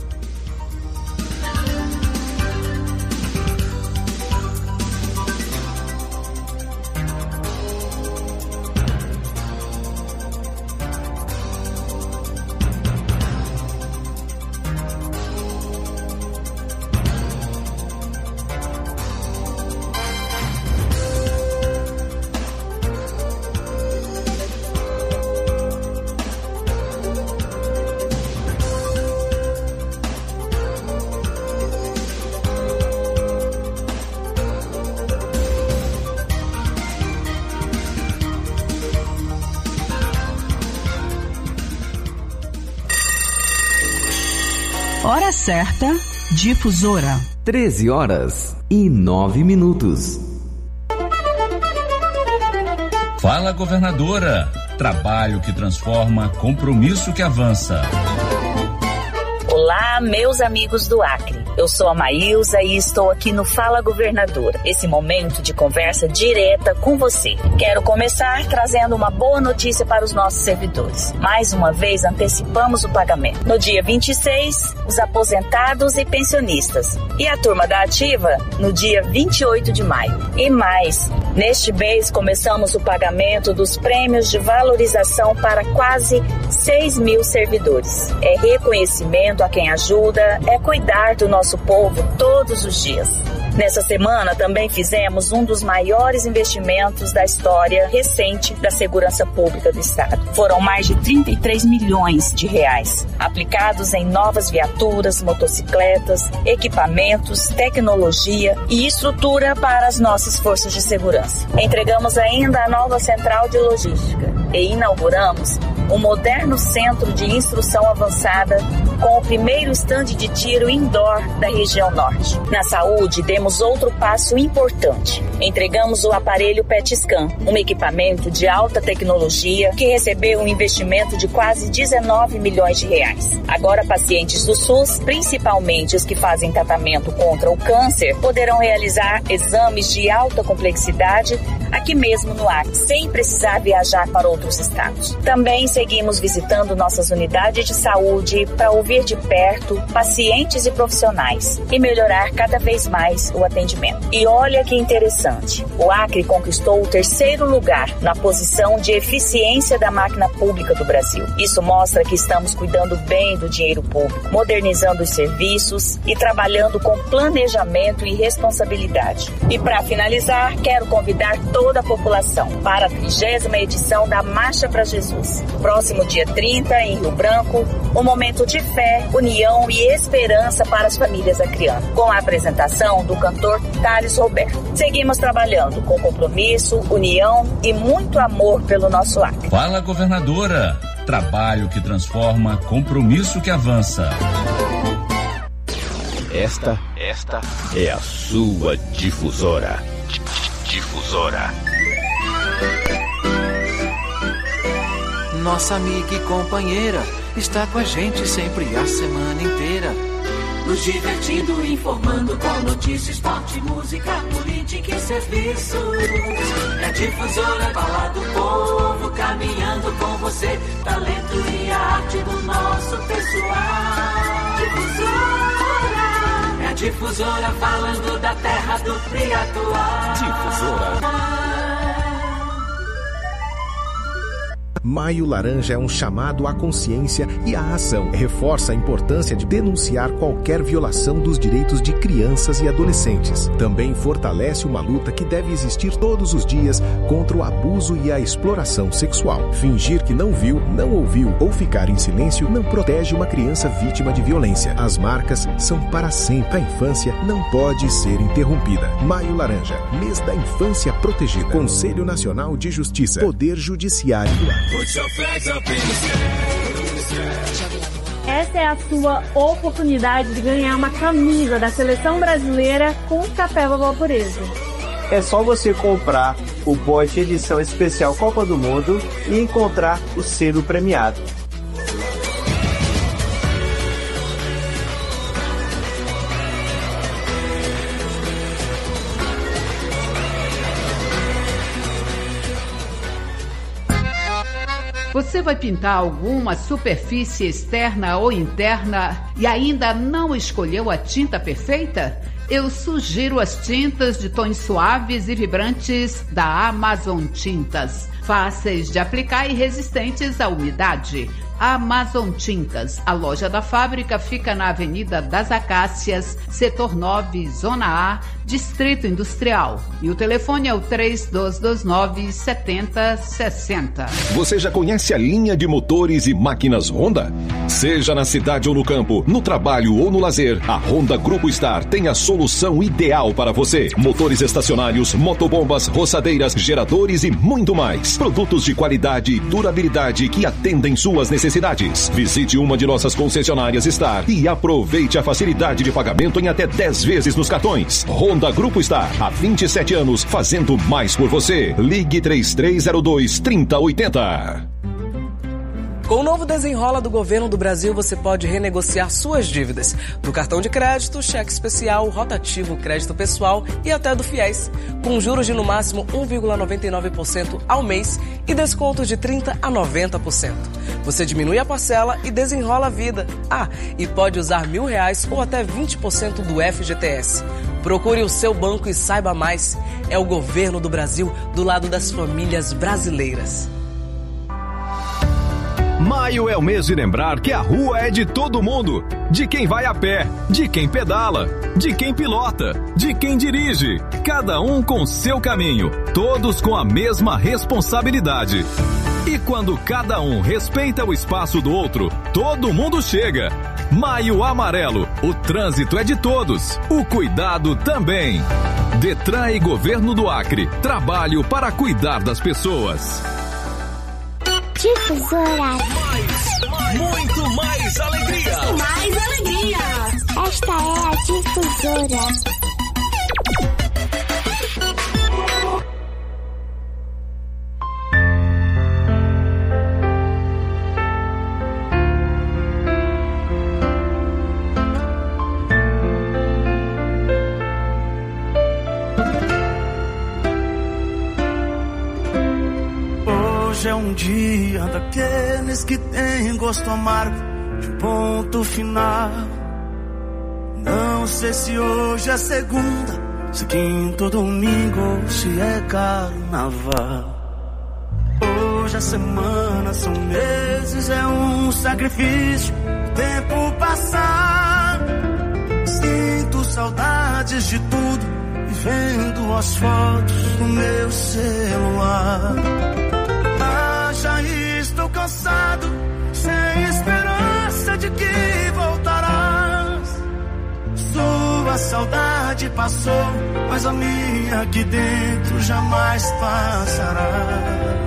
Speaker 21: Hora certa, difusora.
Speaker 22: treze horas e nove minutos.
Speaker 23: Fala, governadora. Trabalho que transforma, compromisso que avança.
Speaker 24: Olá, meus amigos do Acre. Eu sou a Maílza e estou aqui no Fala Governadora, esse momento de conversa direta com você. Quero começar trazendo uma boa notícia para os nossos servidores. Mais uma vez antecipamos o pagamento. No dia vinte e seis, os aposentados e pensionistas. E a turma da ativa no dia vinte e oito de maio. E mais, neste mês começamos o pagamento dos prêmios de valorização para quase seis mil servidores. É reconhecimento a quem ajuda, é cuidar do nosso povo todos os dias. Nessa semana também fizemos um dos maiores investimentos da história recente da segurança pública do Estado. Foram mais de trinta e três milhões de reais, aplicados em novas viaturas, motocicletas, equipamentos, tecnologia e estrutura para as nossas forças de segurança. Entregamos ainda a nova central de logística e inauguramos um moderno centro de instrução avançada com o primeiro estande de tiro indoor da região norte. Na saúde, demos outro passo importante. Entregamos o aparelho P E T Scan, um equipamento de alta tecnologia que recebeu um investimento de quase dezenove milhões de reais. Agora, pacientes do SUS, principalmente os que fazem tratamento contra o câncer, poderão realizar exames de alta complexidade aqui mesmo no Acre, sem precisar viajar para outros estados. Também seguimos visitando nossas unidades de saúde para ouvir de perto pacientes e profissionais e melhorar cada vez mais o atendimento. E olha que interessante, o Acre conquistou o terceiro lugar na posição de eficiência da máquina pública do Brasil. Isso mostra que estamos cuidando bem do dinheiro público, modernizando os serviços e trabalhando com planejamento e responsabilidade. E para finalizar, quero convidar toda a população para a trigésima edição da Marcha para Jesus. Próximo dia trinta, em Rio Branco, um momento de fé, união e esperança para as famílias acreanas, com a apresentação do cantor Thales Roberto. Seguimos trabalhando com compromisso, união e muito amor pelo nosso Acre.
Speaker 23: Fala, governadora. Trabalho que transforma, compromisso que avança.
Speaker 1: Esta, esta é a sua difusora. Difusora.
Speaker 2: Nossa amiga e companheira está com a gente sempre a semana inteira.
Speaker 6: Nos divertindo, informando com notícias, esporte, música, política e serviços. É a difusora, fala do povo, caminhando com você. Talento e arte do nosso pessoal. Difusora. É a difusora, falando da terra do Triatuá.
Speaker 1: Difusora.
Speaker 8: Maio Laranja é um chamado à consciência e à ação. Reforça a importância de denunciar qualquer violação dos direitos de crianças e adolescentes. Também fortalece uma luta que deve existir todos os dias contra o abuso e a exploração sexual. Fingir que não viu, não ouviu ou ficar em silêncio não protege uma criança vítima de violência. As marcas são para sempre. A infância não pode ser interrompida. Maio Laranja, mês da infância protegida. Conselho Nacional de Justiça. Poder Judiciário do Acre.
Speaker 25: Essa é a sua oportunidade de ganhar uma camisa da Seleção Brasileira com Café Vovó Pureza.
Speaker 26: É só você comprar o pote edição especial Copa do Mundo e encontrar o selo premiado.
Speaker 27: Você vai pintar alguma superfície externa ou interna e ainda não escolheu a tinta perfeita? Eu sugiro as tintas de tons suaves e vibrantes da Amazon Tintas. Fáceis de aplicar e resistentes à umidade. Amazon Tintas. A loja da fábrica fica na Avenida das Acácias, Setor nove, Zona A, Distrito Industrial. E o telefone é o três dois dois nove, sete zero seis zero.
Speaker 13: Você já conhece a linha de motores e máquinas Honda? Seja na cidade ou no campo, no trabalho ou no lazer, a Honda Grupo Star tem a solução ideal para você. Motores estacionários, motobombas, roçadeiras, geradores e muito mais. Produtos de qualidade e durabilidade que atendem suas necessidades. Visite uma de nossas concessionárias Star e aproveite a facilidade de pagamento em até dez vezes nos cartões. Honda Grupo Star, há vinte e sete anos, fazendo mais por você. Ligue três três zero dois, três zero oito zero.
Speaker 28: Com o novo Desenrola do Governo do Brasil, você pode renegociar suas dívidas do cartão de crédito, cheque especial, rotativo, crédito pessoal e até do FIES, com juros de no máximo um vírgula noventa e nove por cento ao mês e descontos de trinta por cento a noventa por cento. Você diminui a parcela e desenrola a vida. Ah, e pode usar mil reais ou até vinte por cento do F G T S. Procure o seu banco e saiba mais. É o Governo do Brasil do lado das famílias brasileiras.
Speaker 29: Maio é o mês de lembrar que a rua é de todo mundo. De quem vai a pé, de quem pedala, de quem pilota, de quem dirige. Cada um com seu caminho, todos com a mesma responsabilidade. E quando cada um respeita o espaço do outro, todo mundo chega. Maio Amarelo, o trânsito é de todos, o cuidado também. Detran e Governo do Acre, trabalho para cuidar das pessoas.
Speaker 3: Difusora.
Speaker 4: Mais, mais, muito mais alegria.
Speaker 3: Mais alegria. Esta é a Difusora.
Speaker 5: Hoje é um dia daqueles que tem gosto amargo de ponto final. Não sei se hoje é segunda, se quinta ou domingo, ou se é carnaval. Hoje a semana são meses, é um sacrifício, o tempo passar. Sinto saudades de tudo e vendo as fotos no meu celular. Já estou cansado, sem esperança de que voltarás. Sua saudade passou, mas a minha aqui dentro jamais passará.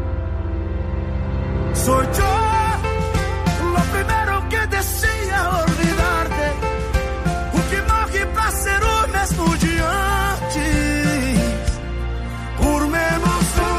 Speaker 5: Soy yo, lo primero que decía olvidarte, o que morre pra ser o mesmo de antes, por menos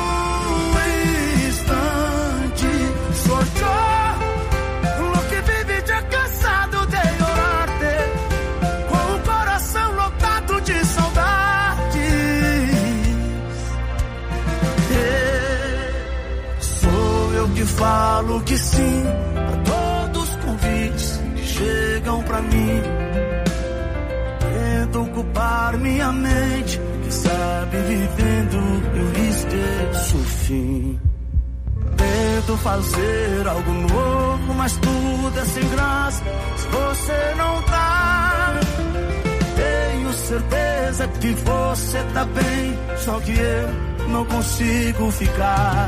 Speaker 5: falo que sim a todos os convites que chegam pra mim. Tento ocupar minha mente, que sabe vivendo eu esqueço o fim. Tento fazer algo novo, mas tudo é sem graça se você não tá. Tenho certeza que você tá bem, só que eu não consigo ficar.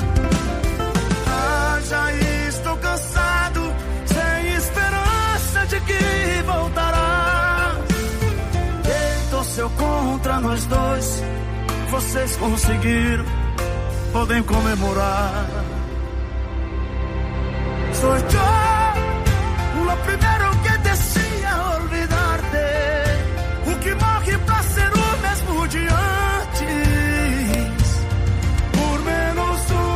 Speaker 5: Já estou cansado, sem esperança de que voltará. Quem torceu contra nós dois, vocês conseguiram, podem comemorar. Soy yo, lo primero que decía olvidarte, o que morre pra ser o mesmo de antes, por menos um.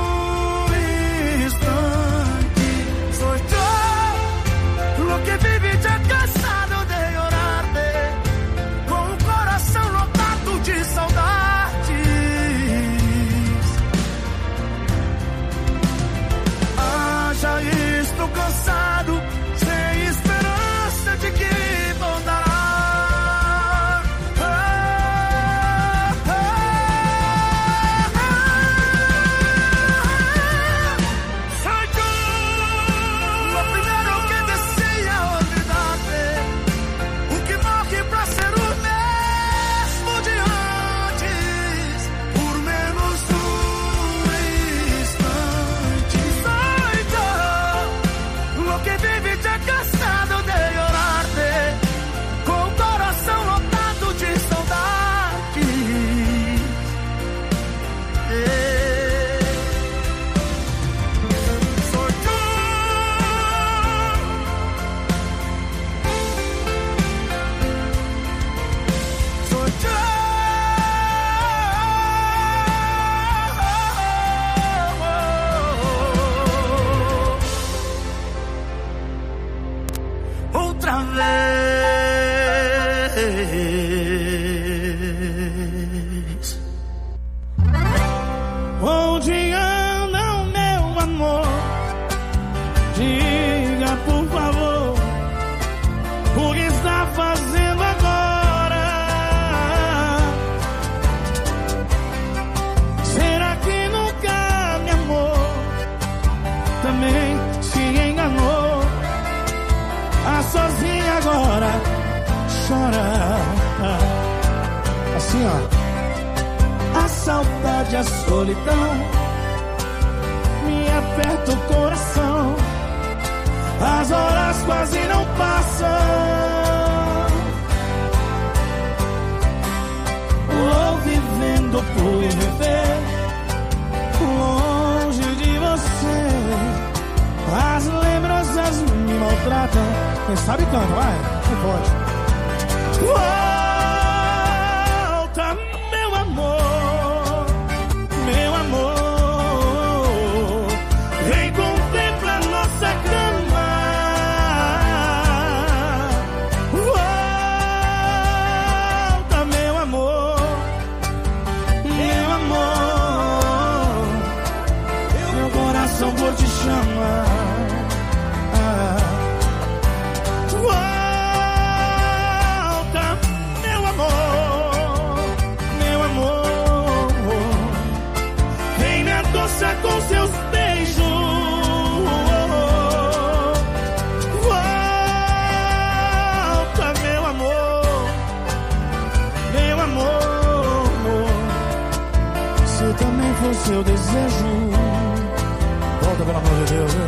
Speaker 5: Que vive já cansado de llorarte, com o coração lotado de saudades. Ah, já estou cansado, sem esperança de que voltará. Ah, ah, ah, ah. Soy yo, lo primero que decía o que morre pra ser o mesmo de antes, por menos um instante. Soy yo, lo que vive já cansado de llorarte, com o coração lotado de saudades. Yeah. Soy yo. Outra vez. Onde anda o meu amor? Diga por favor, o que está fazendo agora? Será que nunca me amou? Também se enganou. Ah, sozinha agora chora. Assim, ó. A saudade, a solidão me aperta o coração. As horas quase não passam. Vou vivendo por viver longe de você.
Speaker 7: Quem sabe canta, vai, não pode.
Speaker 5: Volta, meu amor, meu amor, vem contemplar nossa cama. Volta, meu amor, meu amor, meu coração por te chamar. Com seus beijos, volta, meu amor, meu amor. Se também for seu desejo, volta, pelo amor de Deus.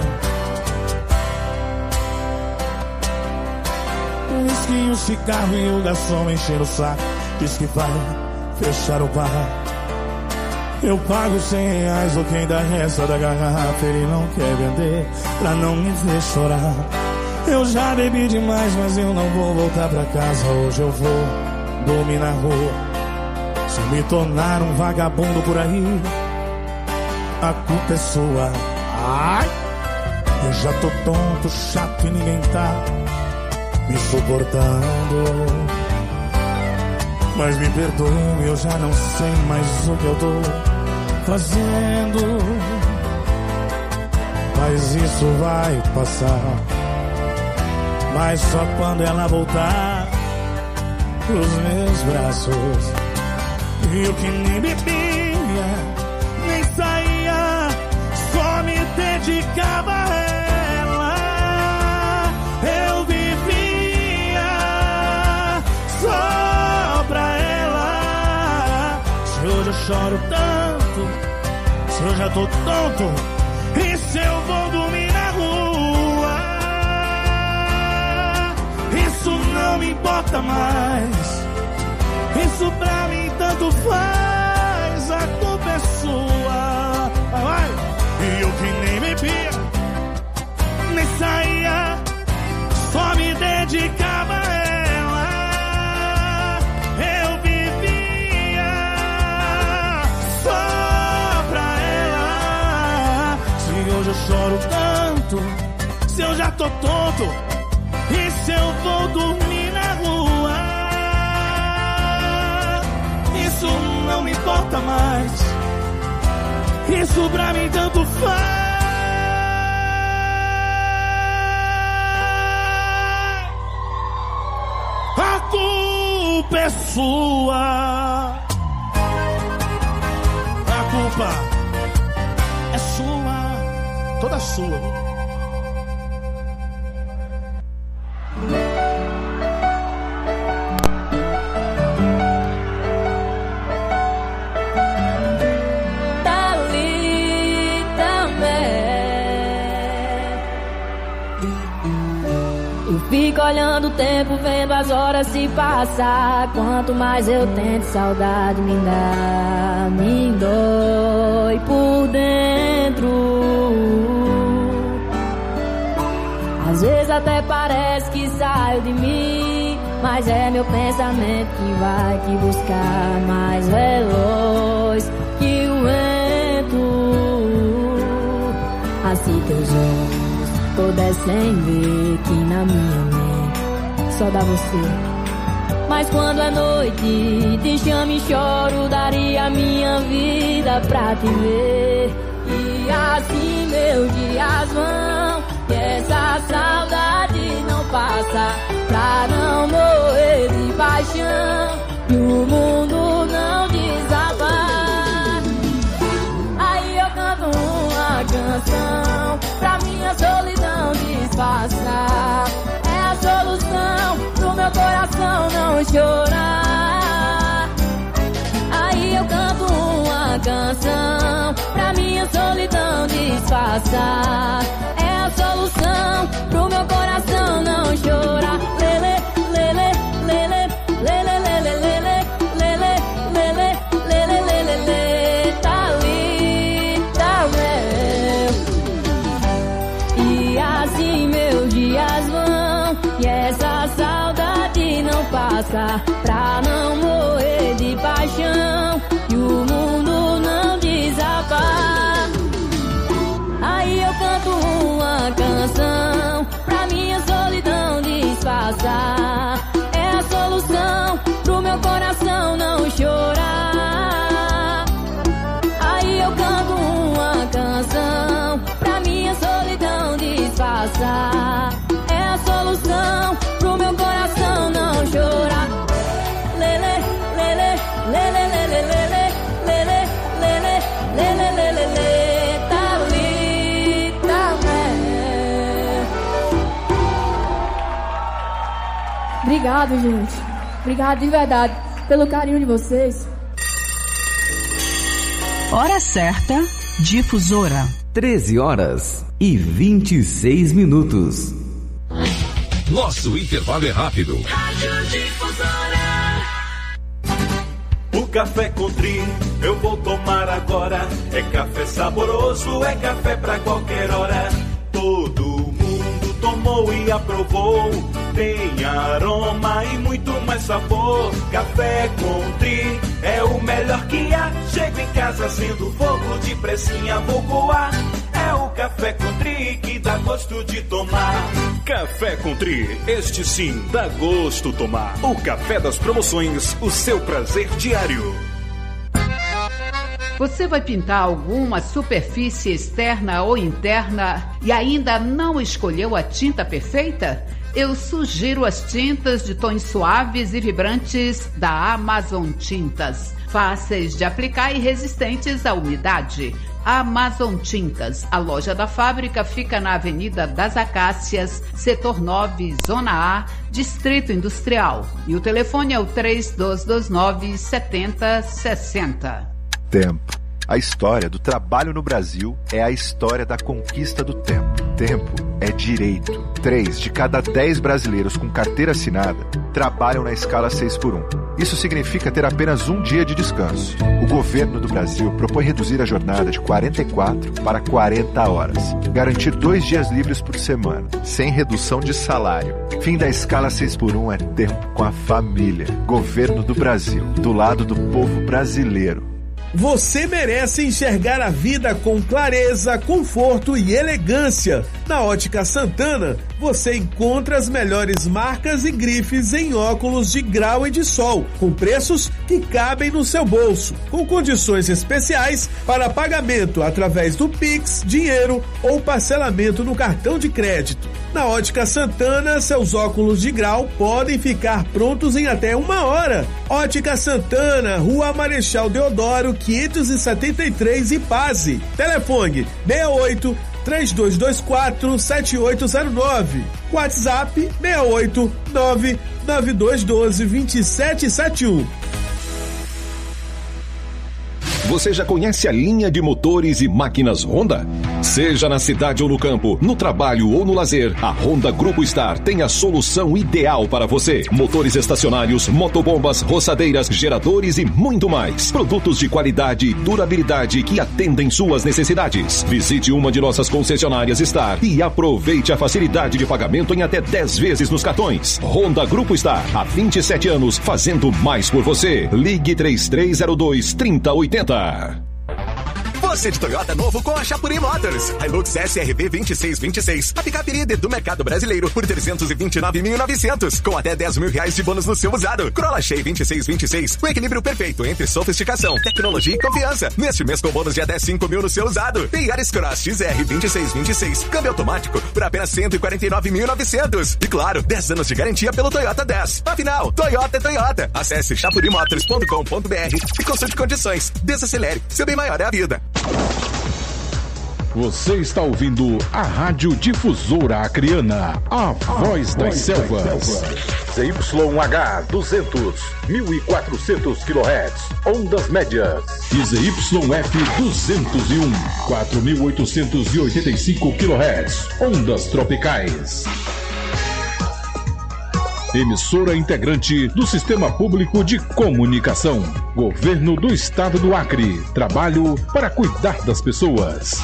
Speaker 5: Um esquinho, cigarro e o garçom encher o saco. Diz que vai fechar o bar. Eu pago cem reais ou quem dá resta da garrafa. Ele não quer vender pra não me ver chorar. Eu já bebi demais, mas eu não vou voltar pra casa. Hoje eu vou dormir na rua. Se me tornar um vagabundo por aí, a culpa é sua. Ai, eu já tô tonto, chato e ninguém tá me suportando. Mas me perdoe, eu já não sei mais o que eu tô fazendo. Mas isso vai passar. Mas só quando ela voltar pros meus braços. E eu que nem bebia, nem saía, só me dedicava a ela. Eu vivia só pra ela. Se hoje eu choro tanto, se eu já tô tonto, e se eu vou dormir na rua, isso não me importa mais. Isso pra mim tanto faz, a culpa é sua. Vai, vai. E eu que nem bebia, nem saía, só me dedicava a ela. Eu vivia só pra ela. Se hoje eu choro tanto, se eu já tô tonto, e se eu vou dormir na rua, isso não me importa mais. Isso pra mim tanto faz. A culpa é sua. A culpa é sua. Toda sua.
Speaker 9: Fico olhando o tempo, vendo as horas se passar. Quanto mais eu tento, saudade me dá, me dói por dentro. Às vezes até parece que saio de mim, mas é meu pensamento que vai te buscar, mais veloz que o vento. Assim teus olhos pudessem ver que na minha mente só dá você. Mas quando é noite, te chamo e choro, daria a minha vida pra te ver. E assim meus dias vão, e essa saudade não passa, pra não morrer de paixão e o mundo não desabar. Aí eu canto uma canção pra minha solidão disfarçar. É a solução pro meu coração não chorar. Aí eu canto uma canção pra minha solidão disfarçar. É a solução pro meu coração não chorar. Lele, lele, lele, lele, lele, lele, lele, lele, lele, lele, lele. Tá ali, tá meu. E assim meus dias vão, disfarçar, pra não morrer de paixão e o mundo não desabar. Aí eu canto uma canção pra minha solidão disfarçar. É a solução pro meu coração não chorar. Aí eu canto uma canção pra minha solidão disfarçar. É a solução pro meu coração não chorar. Lele, lele, lele, lele, lele, lele, lele, lele, lele, lele, Thalita, né?
Speaker 10: Obrigado, gente. Obrigado de verdade pelo carinho de vocês.
Speaker 21: Hora certa, Difusora.
Speaker 22: treze horas e vinte e seis minutos.
Speaker 13: Nosso intervalo é rápido.
Speaker 6: Rádio Difusora.
Speaker 5: O café Country eu vou tomar agora. É café saboroso, é café pra qualquer hora. Todo mundo tomou e aprovou. Tem aroma e muito mais sabor. Café Country é o melhor que há. Chego em casa sendo fogo, de pressinha vou coar. É o Café Country que dá gosto de tomar.
Speaker 1: Café Country, este sim dá gosto tomar. O café das promoções, o seu prazer diário.
Speaker 27: Você vai pintar alguma superfície externa ou interna e ainda não escolheu a tinta perfeita? Eu sugiro as tintas de tons suaves e vibrantes da Amazon Tintas. Fáceis de aplicar e resistentes à umidade. Amazon Tintas. A loja da fábrica fica na Avenida das Acácias, Setor nove, Zona A, Distrito Industrial. E o telefone é o três dois dois nove, sete zero seis zero.
Speaker 11: Tempo. A história do trabalho no Brasil é a história da conquista do tempo. Tempo é direito. Três de cada dez brasileiros com carteira assinada trabalham na escala seis por um. Isso significa ter apenas um dia de descanso. O governo do Brasil propõe reduzir a jornada de quarenta e quatro para quarenta horas. Garantir dois dias livres por semana, sem redução de salário. Fim da escala seis por um é tempo com a família. Governo do Brasil, do lado do povo brasileiro.
Speaker 12: Você merece enxergar a vida com clareza, conforto e elegância. Na Ótica Santana, você encontra as melhores marcas e grifes em óculos de grau e de sol, com preços que cabem no seu bolso, com condições especiais para pagamento através do Pix, dinheiro ou parcelamento no cartão de crédito. Na Ótica Santana, seus óculos de grau podem ficar prontos em até uma hora. Ótica Santana, Rua Marechal Deodoro, quinhentos e setenta e três, Ipase. Telefone seis oito, três dois dois quatro, sete oito zero nove. WhatsApp seis oito, nove nove dois um dois, dois sete sete um.
Speaker 13: Você já conhece a linha de motores e máquinas Honda? Seja na cidade ou no campo, no trabalho ou no lazer, a Honda Grupo Star tem a solução ideal para você. Motores estacionários, motobombas, roçadeiras, geradores e muito mais. Produtos de qualidade e durabilidade que atendem suas necessidades. Visite uma de nossas concessionárias Star e aproveite a facilidade de pagamento em até dez vezes nos cartões. Honda Grupo Star, há vinte e sete anos, fazendo mais por você. Ligue três três zero dois, três zero oito zero.
Speaker 14: Você de Toyota novo com a Chapuri Motors. Hilux S R V vinte e seis vinte e seis. A picape líder do mercado brasileiro por trezentos e vinte e nove mil e novecentos. Com até dez mil reais de bônus no seu usado. Corolla Shea vinte e seis vinte e seis. O equilíbrio perfeito entre sofisticação, tecnologia e confiança. Neste mês com bônus de até cinco mil no seu usado. E Yaris Cross X R vinte e seis vinte e seis. Câmbio automático por apenas cento e quarenta e nove mil e novecentos. E claro, dez anos de garantia pelo Toyota dez. Afinal, Toyota é Toyota. Acesse chapuri motors ponto com ponto b r e consulte condições. Desacelere. Seu bem maior é a vida.
Speaker 15: Você está ouvindo a Rádio Difusora Acreana, a voz das selvas. Z Y H duzentos, mil e quatrocentos quilohertz, ondas médias. E Z Y F duzentos e um, quatro mil oitocentos e oitenta e cinco quilohertz, ondas tropicais. Emissora integrante do Sistema Público de Comunicação. Governo do Estado do Acre. Trabalho para cuidar das pessoas.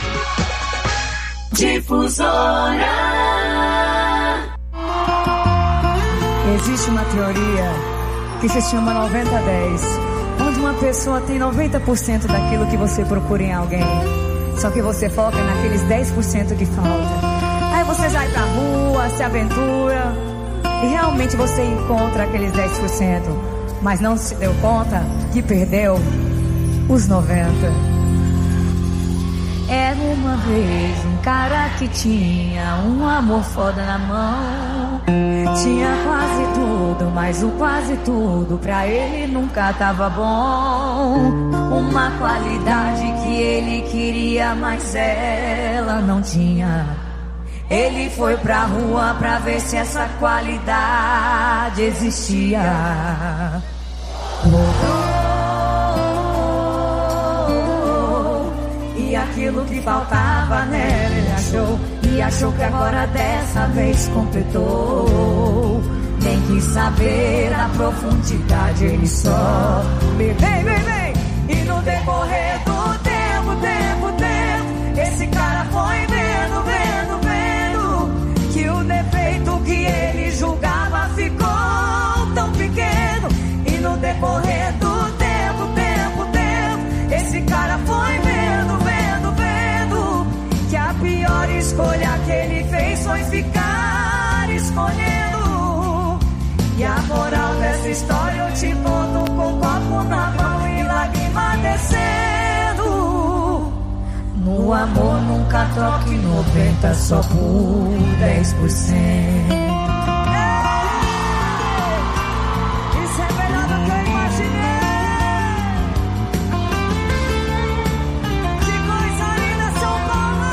Speaker 6: Difusora.
Speaker 17: Existe uma teoria
Speaker 2: que se chama noventa dez, onde uma pessoa tem noventa por cento daquilo que você procura em alguém, só que você foca naqueles dez por cento que falta. Aí você sai pra rua, se aventura e realmente você encontra aqueles dez por cento, mas não se deu conta que perdeu os noventa. Era uma vez um cara que tinha um amor foda na mão. Tinha quase tudo, mas o quase tudo pra ele nunca tava bom. Uma qualidade que ele queria, mas ela não tinha. Ele foi pra rua pra ver se essa qualidade existia. E aquilo que faltava nela ele achou, e achou que agora dessa vez completou. Nem quis saber da profundidade, ele só vem, vem, vem. E no decorrer do tempo, tempo, tempo, esse cara foi vendo, vendo, vendo que o defeito que ele julgava ficou tão pequeno. E no decorrer do tempo, tempo, tempo, esse cara foi vendo, vendo, vendo que a pior escolha que ele fez foi ficar escolhendo. E a moral dessa história eu te conto com um copo na mão e lágrima descendo. No amor nunca troque noventa só por dez por cento. Isso é melhor do que eu imaginei. Que coisa linda, São Paulo.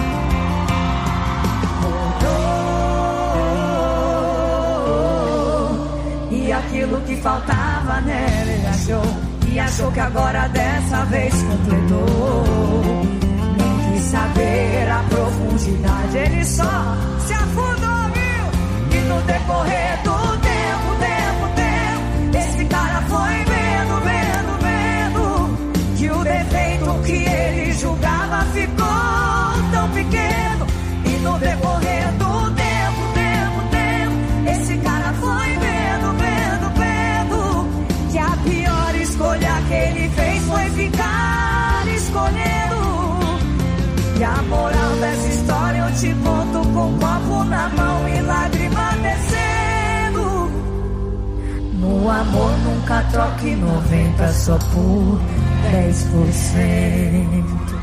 Speaker 2: Voltou. E aquilo que faltava nela ele achou, e achou que agora dessa vez completou. Nem quis saber a profundidade, ele só se afundou, viu? E no decorrer do tempo, tempo, tempo, esse cara foi vendo, vendo, vendo que o defeito que ele julgava ficou tão pequeno. E no decorrer do tempo, tempo, tempo, esse cara foi vendo, vendo, vendo que a pior escolha que ele fez foi ficar escolhendo. E a moral dessa história eu te conto com um copo na mão e lágrima descendo. No amor nunca troque noventa só por dez por cento.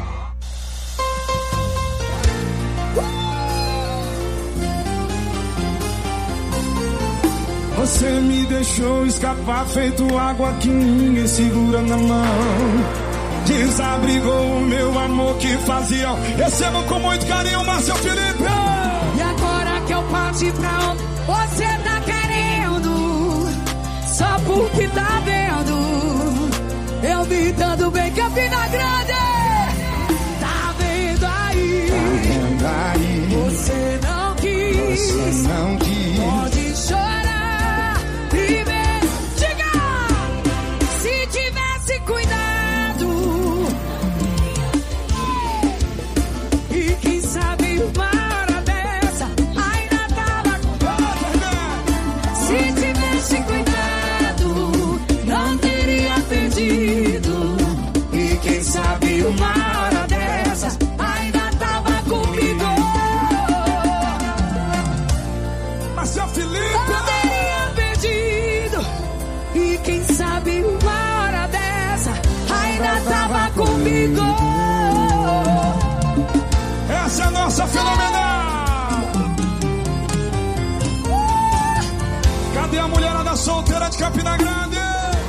Speaker 8: Você me deixou escapar feito água que ninguém segura na mão. Desabrigou o meu amor que fazia. Recebo com muito carinho, Márcio Felipe.
Speaker 16: E agora que eu parti pra onde você tá querendo, só porque tá vendo eu me dando bem Campina Grande. Tá vendo aí?
Speaker 8: Tá vendo aí?
Speaker 16: Você não quis,
Speaker 8: você não quis.
Speaker 16: Pode chorar primeiro. Diga! Se tivesse cuidado. Uma hora dessa ainda tava com você. Se tivesse cuidado, não teria perdido. E quem sabe uma hora dessa ainda tava comigo.
Speaker 8: Marcelo Felipe
Speaker 16: não teria perdido. E quem sabe uma hora dessa ainda tava comigo.
Speaker 8: Essa é a nossa fenomenal. Cadê a mulherada solteira de Campina Grande?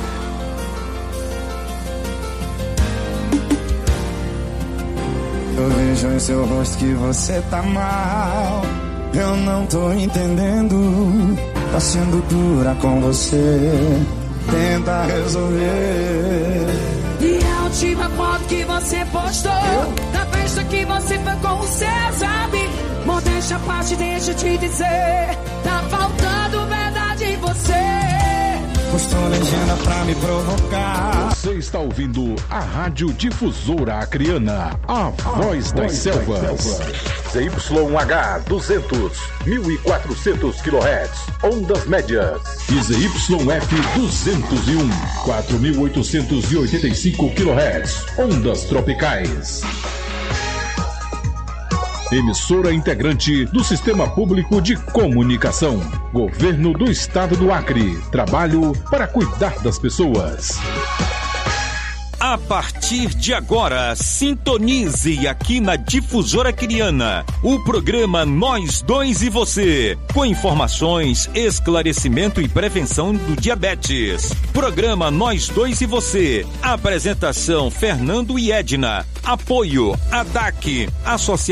Speaker 8: Eu vejo em seu rosto que você tá mal. Eu não tô entendendo. Tá sendo dura com você. Tenta resolver.
Speaker 16: E a última foto que você postou, da festa que você foi com os seus amigos. Modéstia à parte, deixa eu te dizer, tá faltando verdade em você.
Speaker 8: Pois postou legenda pra me provocar.
Speaker 15: Você está ouvindo a Rádio Difusora Acreana, a voz das selvas. Z Y H duzentos, mil e quatrocentos quilohertz, ondas médias. E Z Y F duzentos e um, quatro mil oitocentos e oitenta e cinco quilohertz, ondas tropicais. Emissora integrante do Sistema Público de Comunicação. Governo do Estado do Acre. Trabalho para cuidar das pessoas.
Speaker 17: A partir de agora, sintonize aqui na Difusora Acreana o programa Nós Dois e Você, com informações, esclarecimento e prevenção do diabetes. Programa Nós Dois e Você. Apresentação Fernando e Edna. Apoio A D A C, Associação